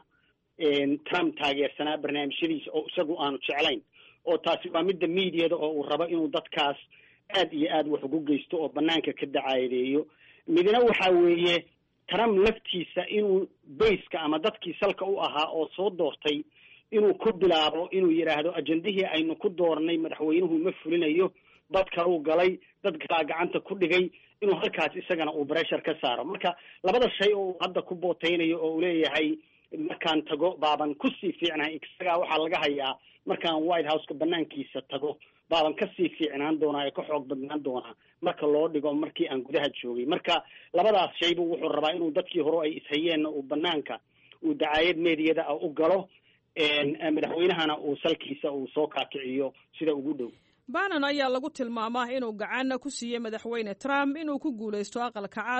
Trump taageersanaa barnaamijyadiisa oo isagu aanu jeclayn. oo taasi waa midda miidiyada oo uu rabo inuu dadkaas aad iyo aad wax ugu geysto oo banaanka ka dacaadeeyo. midna waxa weeye Trump laftiisa inuu bayska ama dadkii salka u ahaa oo soo doortay inuu ku bilaabo inuu yiraahdo ajandihii aynu ku doornay madaxweynuhu ma fulinayo, dadka uu galay, dad kala gacanta ku dhigay, inuu halkaas isagana uu pressure ka saaro. marka labada shay oo hadda ku booteynayo oo uu leeyahay markaan tago baaban ku sii fiicnaa, isaga waxaa laga hayaa markaan White House-ka banaankiisa tago baaban ka sii fiicnaan doonaa ee ka xoog badnaan doonaa marka loo dhigo markii aan gudaha joogay. marka labadaas shayba wuxuu rabaa inuu dadkii hore ay ishayeenna uu banaanka uu dacaayad meediyada ah u galo, madaxweynahana uu salkiisa uu soo kaakiciyo sida ugu dhow. Bannon ayaa lagu tilmaamaa inuu gacan ku siiyey madaxweyne Trump inuu ku guuleysto aqalka cad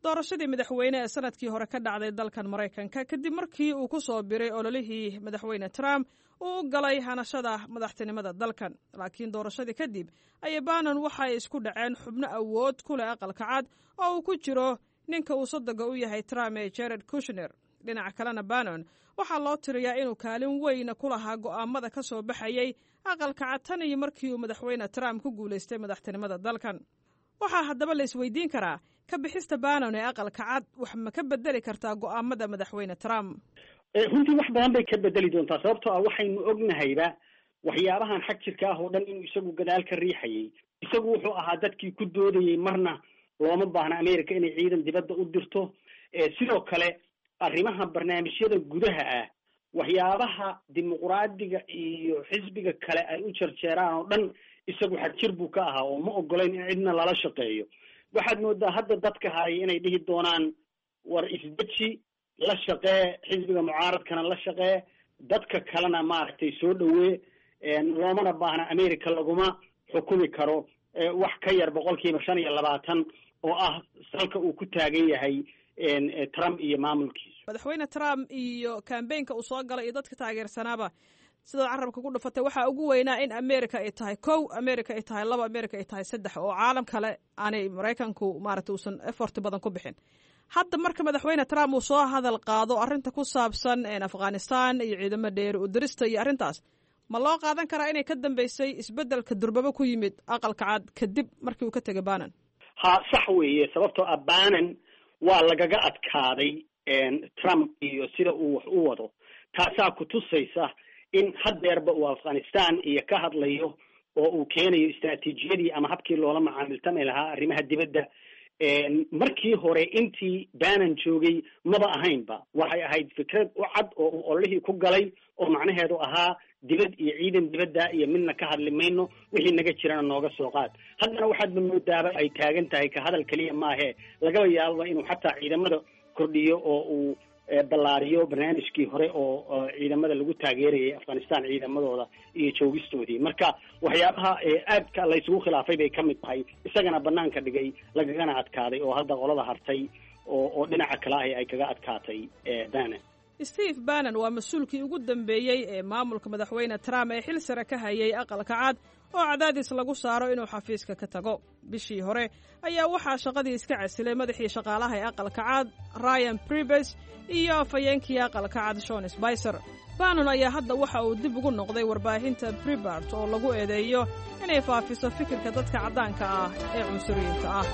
doorashadii madaxweyne ee sanadkii hore ka dhacday dalkan maraykanka kadib markii uu ku soo biray ololihii madaxweyne trump uu u galay hanashada madaxtinimada dalkan laakiin doorashadii kadib ayay bannon waxay isku dhaceen xubno awood ku leh aqalka cad oo uu ku jiro ninka uu sodoga u yahay trump ee jared kushner dhinaca kalena bannon waxaa loo tiriyaa inuu kaalin weyna ku lahaa go'aamada ka soo baxayay aqalka cad tan iyo markii uu madaxweyne trump ku guulaystay madaxtinimada dalkan waxaa haddaba la isweydiin karaa ka bixista bannon ee aqalka cad wax ma ka bedeli kartaa go'aamada madaxweyne trump runtii wax badan bay ka bedeli doontaa sababtoo ah waxaynu ognahayba waxyaabahan xag jirka ah oo dhan inuu isagu gadaal ka riixayay isagu wuxuu ahaa dadkii ku doodayey marna looma baahna america inay ciidan dibadda u dirto sidoo kale arrimaha barnaamijyada gudaha ah waxyaabaha dimuqraadiga iyo xisbiga kale ay u jarjeeraan oo dhan isagu xagjir buu ka ahaa oo ma ogolayn in cidna lala shaqeeyo waxaad moodaa hadda dadka haray inay dhihi doonaan war isdeji la shaqee xisbiga mucaaradkana la shaqee dadka kalena maaragtay soo dhawee loomana baahna america laguma xukumi karo wax ka yar boqolkiiba shan iyo labaatan oo ah salka uu ku taagan yahay trump iyo maamulkiisu madaxweyne trump iyo kambeynka uu soo galay iyo dadka taageersanaaba sidaad carabka ku dhufatay waxaa ugu weynaa in america ay tahay kow america ay tahay laba america ay tahay saddex oo caalam kale aanay maraykanku maaragtay uusan effort badan ku bixin hadda marka madaxweyne trump uu soo hadal qaado arrinta ku saabsan afghanistan iyo ciidamo dheeri u dirista iyo arrintaas ma loo qaadan karaa inay ka dambeysay isbeddelka durbaba ku yimid aqalka cad kadib markii uu ka tegay bannon ha sax weeye sababtoo ah bannon waa lagaga adkaaday trump iyo sida uu wax u wado taasaa ku tusaysa in haddeerba uu afghanistan iyo ka hadlayo oo uu keenayo istraatiijiyadii ama habkii loola macaamiltami lahaa arrimaha dibadda markii hore intii bannon joogay maba ahaynba waxay ahayd fikrad u cad oo uu ololihii ku galay oo macnaheedu ahaa dibad iyo ciidan dibadda iyo midna ka hadli mayno wixii naga jirana nooga soo qaad haddana waxaadba moodaaba ay taagan tahay ka hadal keliya maahe lagaba yaababa inuu xataa ciidamada kordhiyo oo uu ballaariyo barnaamijkii hore oo ciidamada lagu taageerayay afghanistan ciidamadooda iyo joogistoodii marka waxyaabaha aadka la isugu khilaafay bay ka mid tahay isagana banaanka dhigay lagagana adkaaday oo hadda qolada hartay oo oo dhinaca kale ah ay kaga adkaatay bannon steve bannon waa mas-uulkii ugu dambeeyey ee maamulka madaxweyne trump ee xil sare ka hayay aqalka cad oo cadaadis lagu saaro inuu xafiiska ka tago bishii hore ayaa waxaa shaqadii iska casilay madaxii shaqaalaha ee aqalka cad ryan priebus iyo afhayeenkii aqalka cad shon spicer bannon ayaa hadda waxa uu dib ugu noqday warbaahinta bribart oo lagu eedeeyo inay faafiso fikirka dadka caddaanka ah ee cunsuriyiinta ah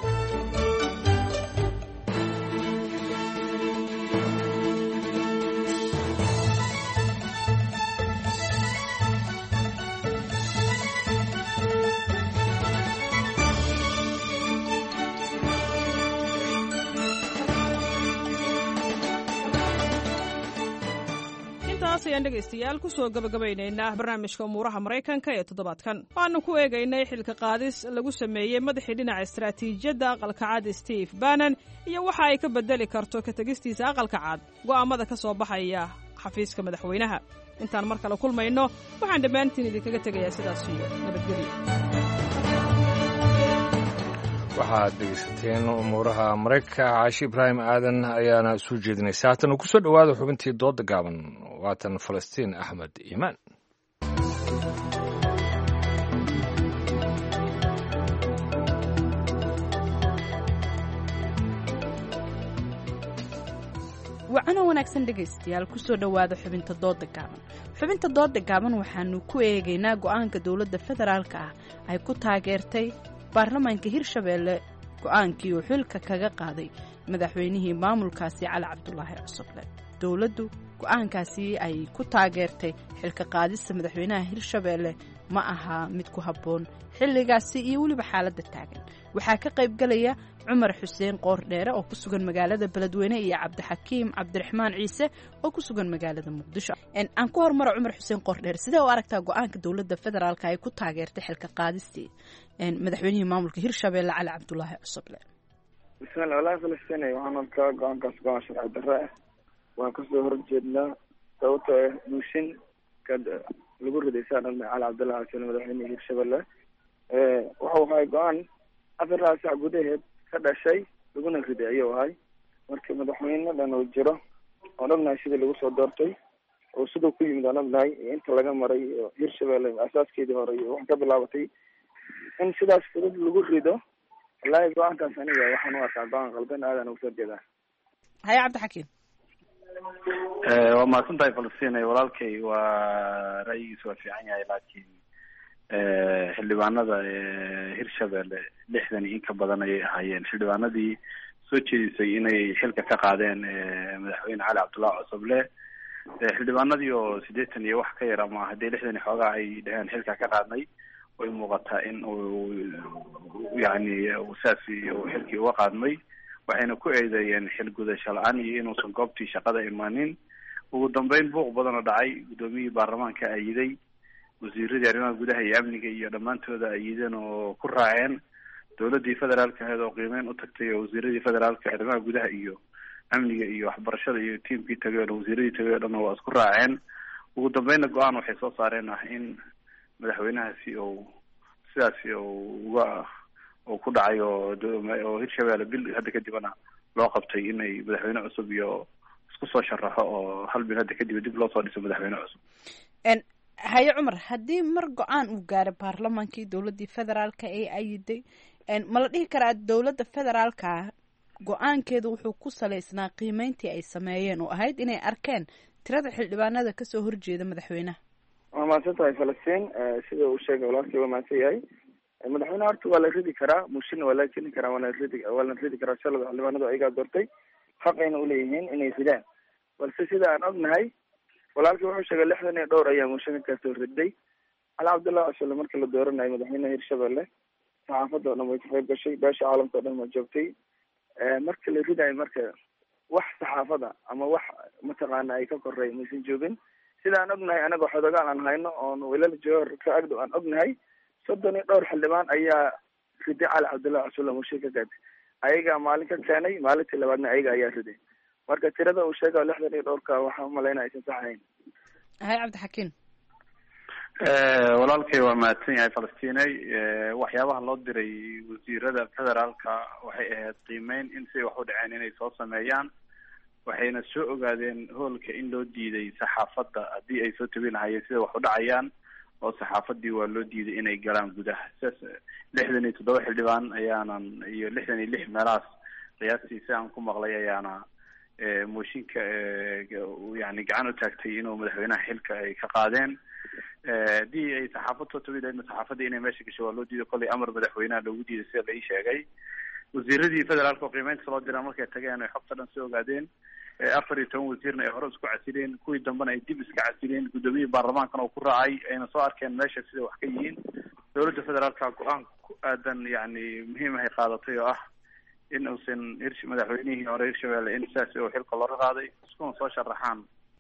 ayaan dhegaystayaal ku soo gabagabaynaynaa barnaamijka umuuraha maraykanka ee toddobaadkan waanu ku eegaynay xilka qaadis lagu sameeyey madaxii dhinaca istaraatiijiyadda aqalka cad steve bannon iyo waxa ay ka bedeli karto ka tegistiisa aqalka cad go'aamada ka soo baxaya xafiiska madaxweynaha intaan mar kale kulmayno waxaan dhammaantiin idinkaga tegayaa sidaas iyo nabadgelyo waxaad dhegaysateen umuuraha maraykanka caashi ibraahim aadan ayaana soo jeedinaysa haatan ku soo dhowaada xubintii dooda gaaban waatan falastiin axmed iimaan wacano wanaagsan dhegaystayaal ku soo dhowaada xubinta dooda gaaban xubinta dooda gaaban waxaanu ku eegaynaa go'aanka dowladda federaalka ah ay ku taageertay baarlamaanka hirshabeelle go'aankii uu xilka kaga qaaday madaxweynihii maamulkaasi cali cabdulaahi cusuble dowladdu go'aankaasi ay ku taageertay xilka qaadista madaxweynaha hirshabeelle ma aha mid ku habboon xilligaasi iyo weliba xaaladda taagan waxaa ka qayb galaya cumar xuseen qoordheere oo ku sugan magaalada beledweyne iyo cabdixakiim cabdiraxmaan ciise oo ku sugan magaalada muqdisho aan ku hormaro cumar xuseen qoordheere sidee u aragtaa go'aanka dowladda federaalka ay ku taageertay xilka qaadistii madaxweynihii maamulka hirshabeelle cali cabdulaahi cusuble bismillah walahi falastiin waxaan arkaa go-aankaas go-aan sharci darre ah waan kasoo horjeednaa sababtoo ah buushin ka lagu ridaysaa dhalmay cali cabdullahi cusuble madaxweynihii hirshabeelle wuxuu ahay go-aan afar saac gudaheed ka dhashay laguna riday ayuu ahay. marka madaxweyne dhan oo jiro oon ognahay sidii lagu soo doortay oo siduu ku yimid aan ognahay inta laga maray hirshabelle asaaskeedii hore iyo wax ka bilaabatay in sidaas fudud lagu rido. wallaahi go-aankaas aniga waxaan u arkaa go-aan qaldan aadan uga soo jeedaa. haye cabdixakiim. waa mahadsan tahay falastiin. walaalkay waa ra'yigiisa waa fiican yahay, laakiin xildhibaanada hirshabelle lixdan iyo in ka badan ayay ahaayeen xildhibaanadii soo jeedisay inay xilka ka qaadeen madaxweyne cali cabdullaahi cosoble. xildhibaanadii oo siddeetan iyo wax ka yar ama haddii lixdan iyo xoogaa ay dhaheen xilka ka qaadnay, way muuqataa in uu yani saasi uu xilkii uga qaadmay. waxayna ku eedeeyeen xil gudasho la-aan iyo inuusan goobtii shaqada imaanin. ugu dambeyn buuq badan oo dhacay, guddoomiyihii baarlamaanka ayiday, wasiiradii arrimaha gudaha iyo amniga iyo dhammaantooda ayideen oo ku raaceen. dowladii federaalka ahayd oo qiimeyn u tagtay oo wasiiradii federaalka arrimaha gudaha iyo amniga iyo waxbarashada iyo tiimkii tagay oo wasiiradii tagay oo dhan waa isku raaceen. ugu dambeynna go-aan waxay soo saareen ah in madaxweynahaasi oo sidaasi uga oo ku dhacay oo oo hirshabelle bil hadda kadibna loo qabtay inay madaxweyne cusub iyo isku soo sharaxo oo hal bil hadda kadib dib loo soo dhiso madaxweyne cusub. En haye cumar, haddii mar go-aan uu gaaray baarlamaankii dowladii federaalka ee ayiday, ma la dhihi karaa dowladda federaalka go-aankeedu wuxuu ku salaysnaa qiimeyntii ay sameeyeen oo ahayd inay arkeen tirada xildhibaanada kasoo horjeeda madaxweynaha? waa mahadsan tahay falastiin. sida uu sheegay walaalkii waa mahadsan yahay. madaxweyneha horta waa la ridi karaa, mushina waa la keni karaa, waana ridi waa la ridi karaa. shalada xildhibaanadu ayagaa doortay, xaqayna uleeyihiin inay ridaan. balse sida aan ognahay walaalkii wuxuu sheegay lixdan iyo dhowr ayaa mushina kasoo riday. cali cabdullaahi cosoble markii la dooranayo madaxweynaha hirshabelle saxaafadda oo dhan way ka qayb gashay, beesha caalamka o dhan waa joogtay. marka la ridayo marka wax saxaafada ama wax mataqaana ay ka korey maysan joogin. sida aan ognahay anaga xodogaal aan hayno oon wilal joohor ka agdhow aan ognahay soddon iyo dhowr xildhibaan ayaa riday cali cabdullaahi cosoble mushin ka gaatay. ayagaa maalin ka keenay, maalintii labaadna ayaga ayaa riday. marka tirada uu sheega lixdan iyo dhowrka waxaan umalaynaa aysan sax ahayn. haye cabdixakiim. walaalkay waa mahadsan yahay falastiinay. waxyaabaha loo diray wasiirada federaalka waxay ahayd qiimeyn in siday wax u dhaceen inay soo sameeyaan. waxayna soo ogaadeen hoolka in loo diiday saxaafadda haddii ay soo tabi lahayeen sida wax u dhacayaan, oo saxaafadii waa loo diiday inay galaan gudaha. sidaas lixdan iyo toddoba xildhibaan ayaanan iyo lixdan iyo lix meelahaas qiyaastii si aan ku maqlay ayaana mooshinka yani gacan u taagtay inuu madaxweynaha xilka ay ka qaadeen. haddii ay saxaafad soo tabi lahaydna saxaafadda inay meesha gasho waa loo diiday. kollay amar madaxweynaha loogu diiday sida la ii sheegay. wasiiradii federaalka oo qiimeynta loo diraa markay tageen ay xogta dhan soo ogaadeen. afar iyo toban wasiirna ay hore isku casileen, kuwii dambena ay dib iska casileen. guddoomiyihii baarlamaankana oo ku raacay, ayna soo arkeen meesha sida wax ka yihiin. dowladda federaalka go-aan ku aadan yani muhiim ahay qaadatay oo ah in uusan hirsh madaxweynihii hore hirshabelle in sidaas oo xilka looga qaaday, iskuna soo sharaxaan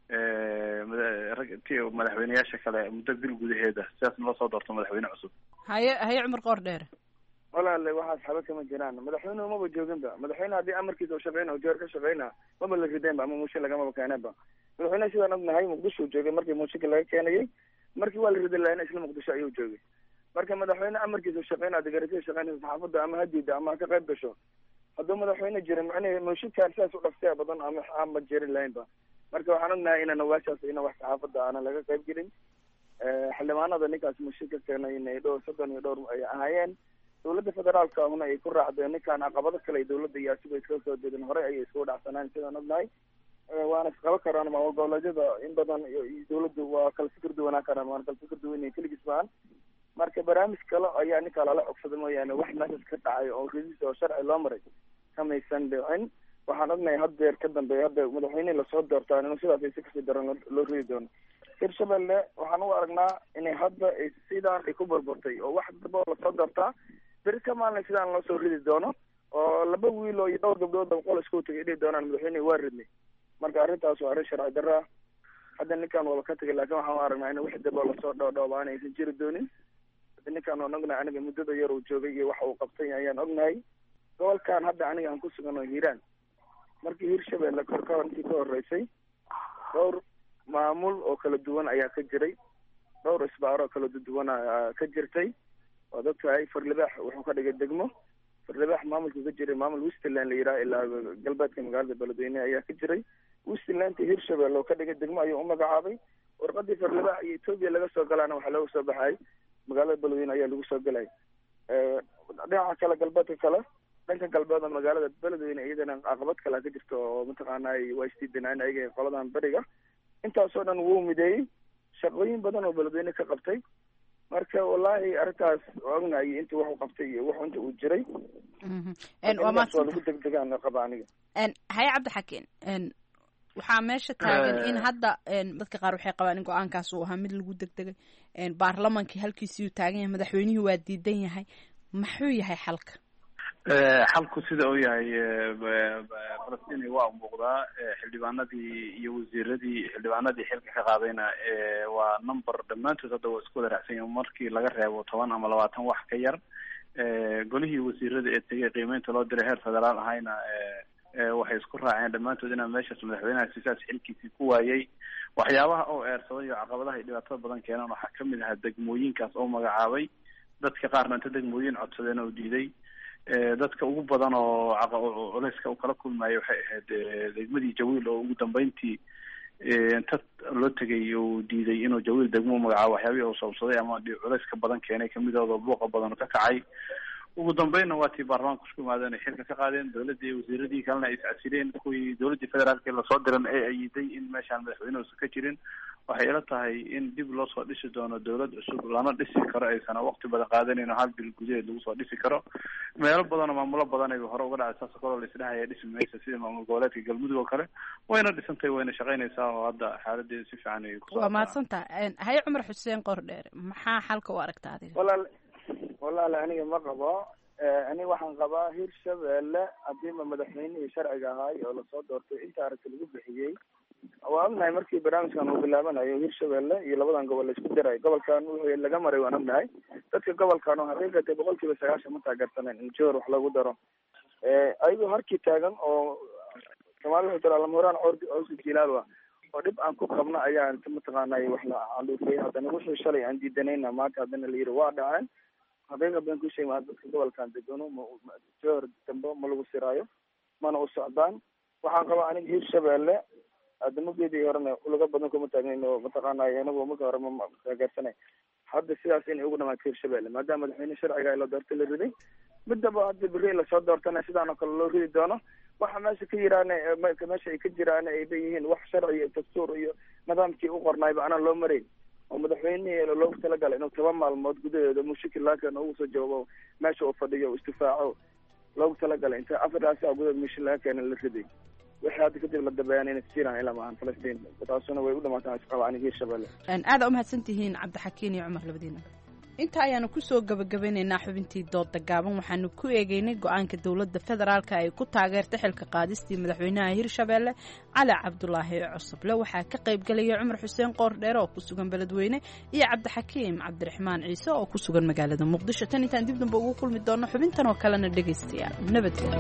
ti madaxweyneyaasha kale muddo bil gudaheeda, sidaasna loo soo doorto madaxweyne cusub. haye haye cumar qoor dheere. walaale waxaas xaba kama jiraan. madaxweynuhu maba jooginba. madaxweyne haddii amarkiisa u shaqeyna o joor ka shaqeyna maba la rideenba ama muushin lagamaba keeneenba. madaxweyneha sidaan ognahay muqdisho joogay markii muushinka laga keenayay. markii waa la ridi lahayna isla muqdisho ayuu joogay. marka madaxweyne amarkiisa u shaqeyna degarasiya shaqeynaysa saxaafadda ama ha diida ama ha ka qayb gasho. hadduu madaxweyne jirin macnahe muushinkaan sidaas u dhafsaya badan ama aanba jerin lahaynba. marka waxaan ognahay inaan waashaas ina wax saxaafadda aanan laga qayb gelin. xildhibaanada ninkaas muushin ka keenay inay dhowr soddon iyo dhowr ay ahaayeen. dowladda federaalka ahuna ay ku raacdeen ninkaan caqabado kale dowladda iyo asiba iska soo jeedin horey ayay isku dhacsanaan sidaan ognahay. waana isqaba karaan maamul goboleedyada in badan iyo dowladdu waa kala fikir duwanaan karaan, waana kala fikir duwan keligiis baan. marka barnaamij kale ayaa ninkaa lala cogsada mooyaane wax meeshaas ka dhacay oo ridis oo sharci loo maray kamaysan dhicin. waxaan ognahay haddeer ka dambeeya hadda madaxweynihii lasoo doortaan inuu sidaas ay si kasii daran loo ridi doono. hirshabelle waxaan u aragnaa inay hadda ay sidaan ay ku burburtay oo wax daba lasoo doortaa beri ka maalin sidaan loo soo ridi doono oo laba wiil oo iyo dhowr gabdhood boqol isku tagay dhihi doonaan madaxweyne waa ridnay. marka arrintaas waa arrin sharci darra. hadda ninkaan waba ka tagay laakiin waxaan u aragnaa in wixii daba lasoo dhoodhooba aan aysan jiri doonin. hadda ninkaan waan ognahay aniga muddada yar uu joogay iyo waxa uu qabtay ayaan ognahay. gobolkan hadda aniga aan ku sugan oo hiiraan markii hirshabelle korka intii ka horeysay dhowr maamul oo kala duwan ayaa ka jiray, dhowr isbaaro oo kala duwan ka jirtay. waa dadka ay farlibaax wuxuu ka dhigay degmo, farlibaax maamulka ka jiray maamul westland la yidhaha ilaa galbeedka magaalada beledweyne ayaa ka jiray. westlandta hirshabelle oo ka dhigay degmo ayuu u magacaabay. warqadii farlibaax iyo etoobiya laga soo galaana waxaa looga soo baxay magaalada beledweyne ayaa lagu soo galay. dhinaca kale galbeedka kale dhanka galbeeda magaalada beledweyne iyadana caqabad kale ka jirto oo mataqaanay waa isdiidanaan ayaga qoladan beriga. intaasoo dhan wuu mideeyey shaqooyin badan oo beledweyne ka qabtay. marka wallaahi arrintaas ognahay inta wax u qabtay iyo wax inta uu jiray. waa lagu degdegaan qaba aniga. haye cabdixakiin waxaa meesha taagan in hadda dadka qaar waxay qabaan in go-aankaas uu ahaa mid lagu degdegay. baarlamankii halkiisii uu taagan yahay, madaxweynihii waa diidan yahay. maxuu yahay xalka? xalku sida uu yahay falastiin waa muuqdaa. xildhibaanadii iyo wasiiradii xildhibaanadii xilka ka qaadayna waa number dhammaantood hadda waa isku wada raacsan yahin markii laga reebo toban ama labaatan wax ka yar. golihii wasiirada ee tegay qiimeynta loo diray heer federaal ahayna waxay isku raaceen dhammaantood inaa meeshaas madaxweynaha sisaas xilkiisii ku waayay. waxyaabaha oo eersaday iyo caqabadaha iyo dhibaatada badan keenan waxaa kamid ahaa degmooyinkaas oo magacaabay. dadka qaarna inta degmooyin codsadeen oo diiday. dadka ugu badan oo culeyska u kala kulmaya waxay ahayd degmadii jawiil oo ugu dambeyntii inta loo tegay uu diiday inuu jawiil degmo magacaabo waxyaabihii uu sababsaday ama culeyska badan keenay kamidooda buuqa badan ka kacay. ugu dambeynna waa tii baarlamaanka isku yimaadeen ay xilka ka qaadeen. dowladii wasiiradii kalena ay iscasireen. kuwii dowladii federaalka lasoo diran ee ayiday in meeshaan madaxweyne uusan ka jirin. waxay ila tahay in dib loo soo dhisi doono dowlad cusub lana dhisi karo aysan waqti badan qaadanin oo hal bil gudaheed lagu soo dhisi karo. meelo badan oo maamulo badan ay hore uga dhacay saas kaloo la isdhahaya dhisi maysa sida maamul goboleedka galmudug oo kale. wayna dhisantay wayna shaqaynaysaa oo hadda xaaladeeda si fiican ay ku waa mahadsantaha. haye cumar xuseen qordheer maxaa xalka u aragta adiga? walaal walaale aniga ma qabo. aniga waxaan qabaa hirshabelle hadiiba madaxweynihii sharciga ahaay oo lasoo doortay inta aragti lagu bixiyey. waa ognahay markii barnaamijkan uu bilaabanayo hirshabelle iyo labadan gobol laisku diray. gobolkan wuxuu laga maray waan ognahay. dadka gobolkan oo xaqiiqatay boqol kiiba sagaashan ma taageersaneen in joor wax lagu daro. ayagoo harkii taagan oo soomaalida wuxuu tira lamahuraan ordi oosi jilaal ah oo dhib aan ku qabno ayaa inta mataqaanay wax la caluufiyey. haddana wixii shalay aan diidanayna maanta haddana la yidhi waa dhaceen. haqiiqa baan ku sheegay dadka gobolkan degano joor dambe ma lagu siraayo mana u socdaan. waxaan qabaa aniga hirshabelle adamageedii horena ulaga badan kuma taagnayn oo mataqaanay anagu marka hore ma taageersanay. hadda sidaas inay ugu dhamaatay hirshabelle maadaama madaxweyne sharciga la doortay la riday. midaba hadda beri lasoo doortana sidaan oo kale loo ridi doono. waxa meesha ka yiraan meesha ay ka jiraan ay leeyihiin wax sharci iyo dastuur iyo nidaamkii u qornaayba anaan loo marayn. oo madaxweynihii loogu talagalay inuu toban maalmood gudaheeda mushkil laakiin ugu soo jawaabo meesha uu fadhiyo istifaaco loogu talagalay inta afartaas saac gudaheed mushkil laakiin la riday. wixii hadda kadib la dabeeyaan inay jiraan ilaa maahan Falastiin. taasuna way u dhamaataan isqabaan hirshabelle. aad u mahadsantihiin cabdixakiin iyo cumar labadiina. inta ayaanu kusoo gabagabeynaynaa xubintii dooda gaaban. waxaanu ku eegeynay go-aanka dowladda federaalka ay ku taageertay xilka qaadistii madaxweynaha hirshabelle cali cabdulaahi cusuble. waxaa ka qaybgelaya cumar xuseen qoordheer oo ku sugan beledweyne iyo cabdixakiim cabdiraxmaan ciise oo ku sugan magaalada muqdisho. tan intaan dib dambe ugu kulmi doono xubintan oo kalena dhegaystayaal nabadgelyo.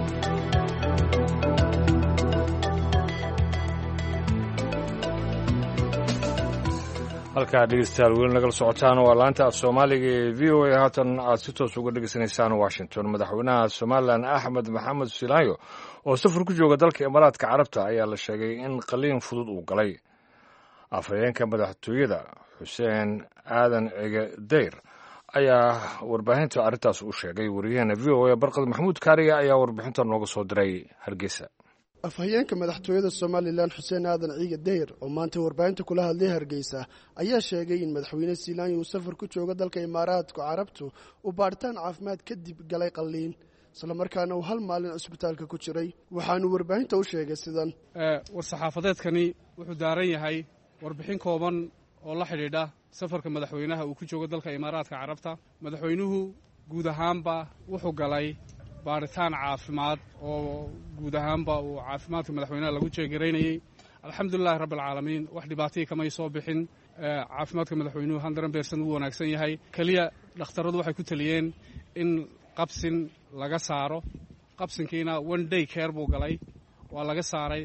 halkaa dhegeystayaal weli nagala socotaan waa laanta af soomaaliga ee v o a. haatan aad si toos uga dhegeysanaysaan washington. madaxweynaha somalilan axmed maxamed silaayo oo safar ku jooga dalka imaaraadka carabta ayaa la sheegay in qaliin fudud uu galay. afhayeenka madaxtooyada xuseen aadan cige dayr ayaa warbaahinta arrintaas u sheegay. wariyaheena v o a barqad maxamuud kaariya ayaa warbixinta nooga soo diray hargeysa. afhayeenka madaxtooyada somalilan xuseen aadan ciige dayr oo maanta warbaahinta kula hadlay hargeysa ayaa sheegay in madaxweyne siilaanyo uu safar ku jooga dalka imaaraadka carabtu uu baaritaan caafimaad kadib galay qalliin islamarkaana uu hal maalin cusbitaalka ku jiray. waxaanu warbaahinta u sheegay sidan. war-saxaafadeedkani wuxuu daaran yahay warbixin kooban oo la xidhiidha safarka madaxweynaha uu ku joogo dalka imaaraadka carabta. madaxweynuhu guud ahaanba wuxuu galay baaritaan caafimaad oo guud ahaanba uu caafimaadka madaxweynaha lagu jeegaraynayey. alxamdulilahi rabbi alcaalamiin wax dhibaatayii kamay soo bixin. caafimaadka madaxweynuhu handaran beersan wuu wanaagsan yahay. keliya dhakhtarradu waxay ku taliyeen in qabsin laga saaro. qabsinkiina one day care buu galay waa laga saaray.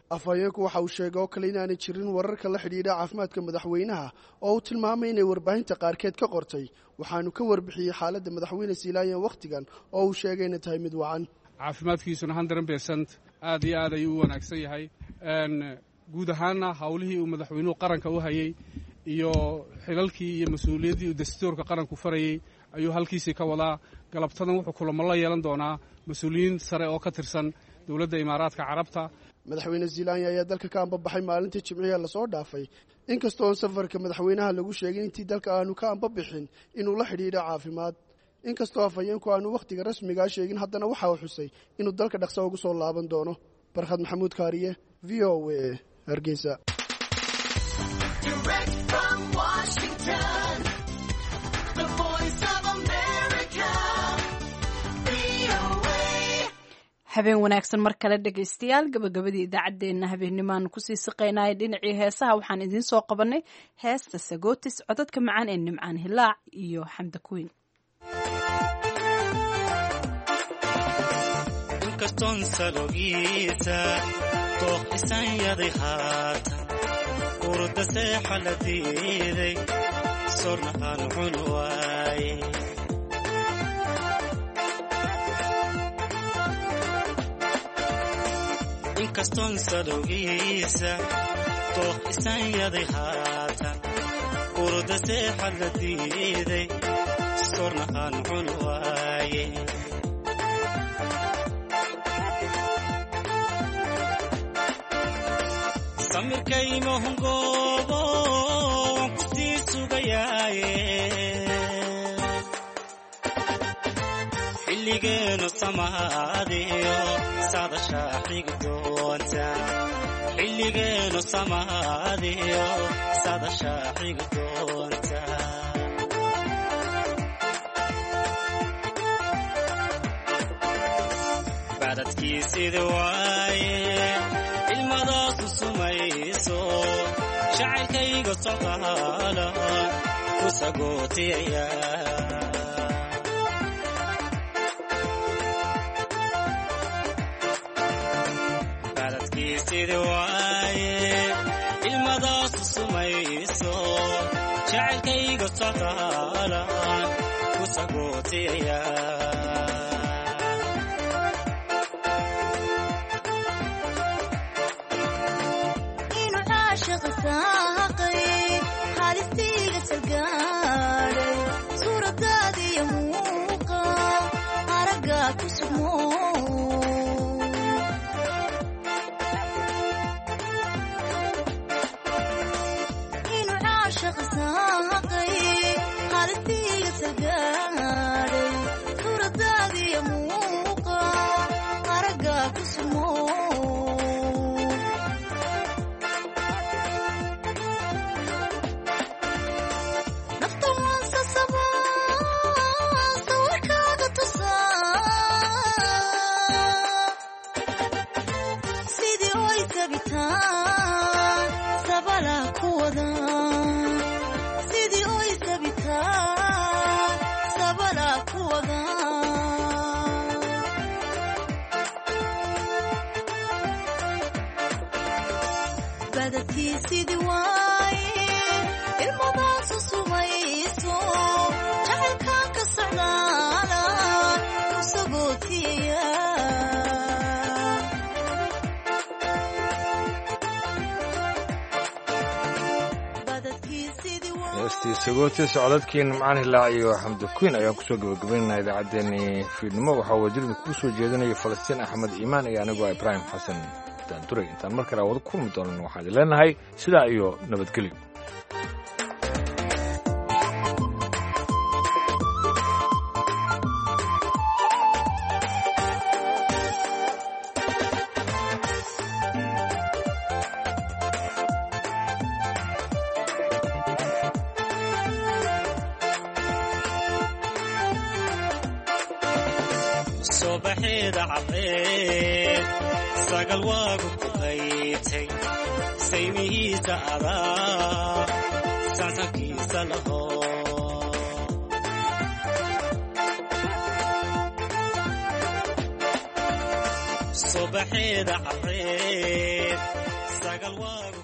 afhayeenku waxa uu sheegay oo kale inaanay jirin wararka la xidhiidha caafimaadka madaxweynaha oo uu tilmaamay inay warbaahinta qaarkeed ka qortay waxaanu ka warbixiyey xaaladda madaxweyne Siilaanyo wakhtigan oo uu sheegay inay tahay mid wacan caafimaadkiisuna hundred percent aad iyo aad ayuu u wanaagsan yahay guud ahaanna hawlihii uu madaxweynuhu qaranka u hayay iyo xilalkii iyo mas-uuliyaddii uu dastuurka qaranku farayay ayuu halkiisii ka wadaa galabtadan wuxuu kulamo la yeelan doonaa mas-uuliyiin sare oo ka tirsan dowladda imaaraadka carabta madaxweyne Siilaanyo ayaa dalka ka ambabaxay maalintii Jimciga la soo dhaafay inkastoo safarka madaxweynaha lagu sheegay intii dalka aanu ka ambabixin inuu la xidhiidho caafimaad inkastoo afhayeenku aanu wakhtiga rasmiga sheegin haddana waxa uu xusay inuu dalka dhaqso ugu soo laaban doono barkhad maxamuud kaariye v o a Hargeysa habeen wanaagsan mar kale dhegaystayaal gabagabadii idaacaddeenna habeennimaan kusii siqaynaya dhinacii heesaha waxaan idiin soo qabanay heesta sagootis codadka macaan ee nimcaan hilaac iyo xamda kuweyn inkastoon salogiisa dooq isan yaday haatan urda seexa la diiday sorna aan cun waaye inkastoon salowgiisa dooq isan yaday haatan urda seexa la diiday sorna aan cun waaye samirkayma hungoobo waan ku sii sugayaaye xilligeenu samaadiyo saadashaa xigi doonta xilligeenu samaadiyo saadashaa xigi doonta bacdadkiisida waaye ilmadaasu sumayso jacaylkayga socdaala ku sagootiyaya bacdadkiisida waaye ilmadaasu sumayso jacaylkayga socdaala ku sagootiyaya halistiga salgaaday suuradaadiyo muuqa aragga ku sugmo inuu caashaqa saaqay halistiga salgaaday suuradaadiyo muuqa aragga ku sugmo sagootis codadkii nimcaan hilaac iyo xamda kuweyn ayaan kusoo gabagabaynaynaa idaacaddeenii fiidnimo waxaa wajirida kuu soo jeedinaya falastiin axmed iimaan iyo anigoo ibraahim xasan daanduray intaan mar kale wada kulmi doonan waxaan idin leenahay sidaa iyo nabadgelyo sagal waagu ku qaytay saymihiisa adaa sansankiisa laho subaxeeda careed sagal waagu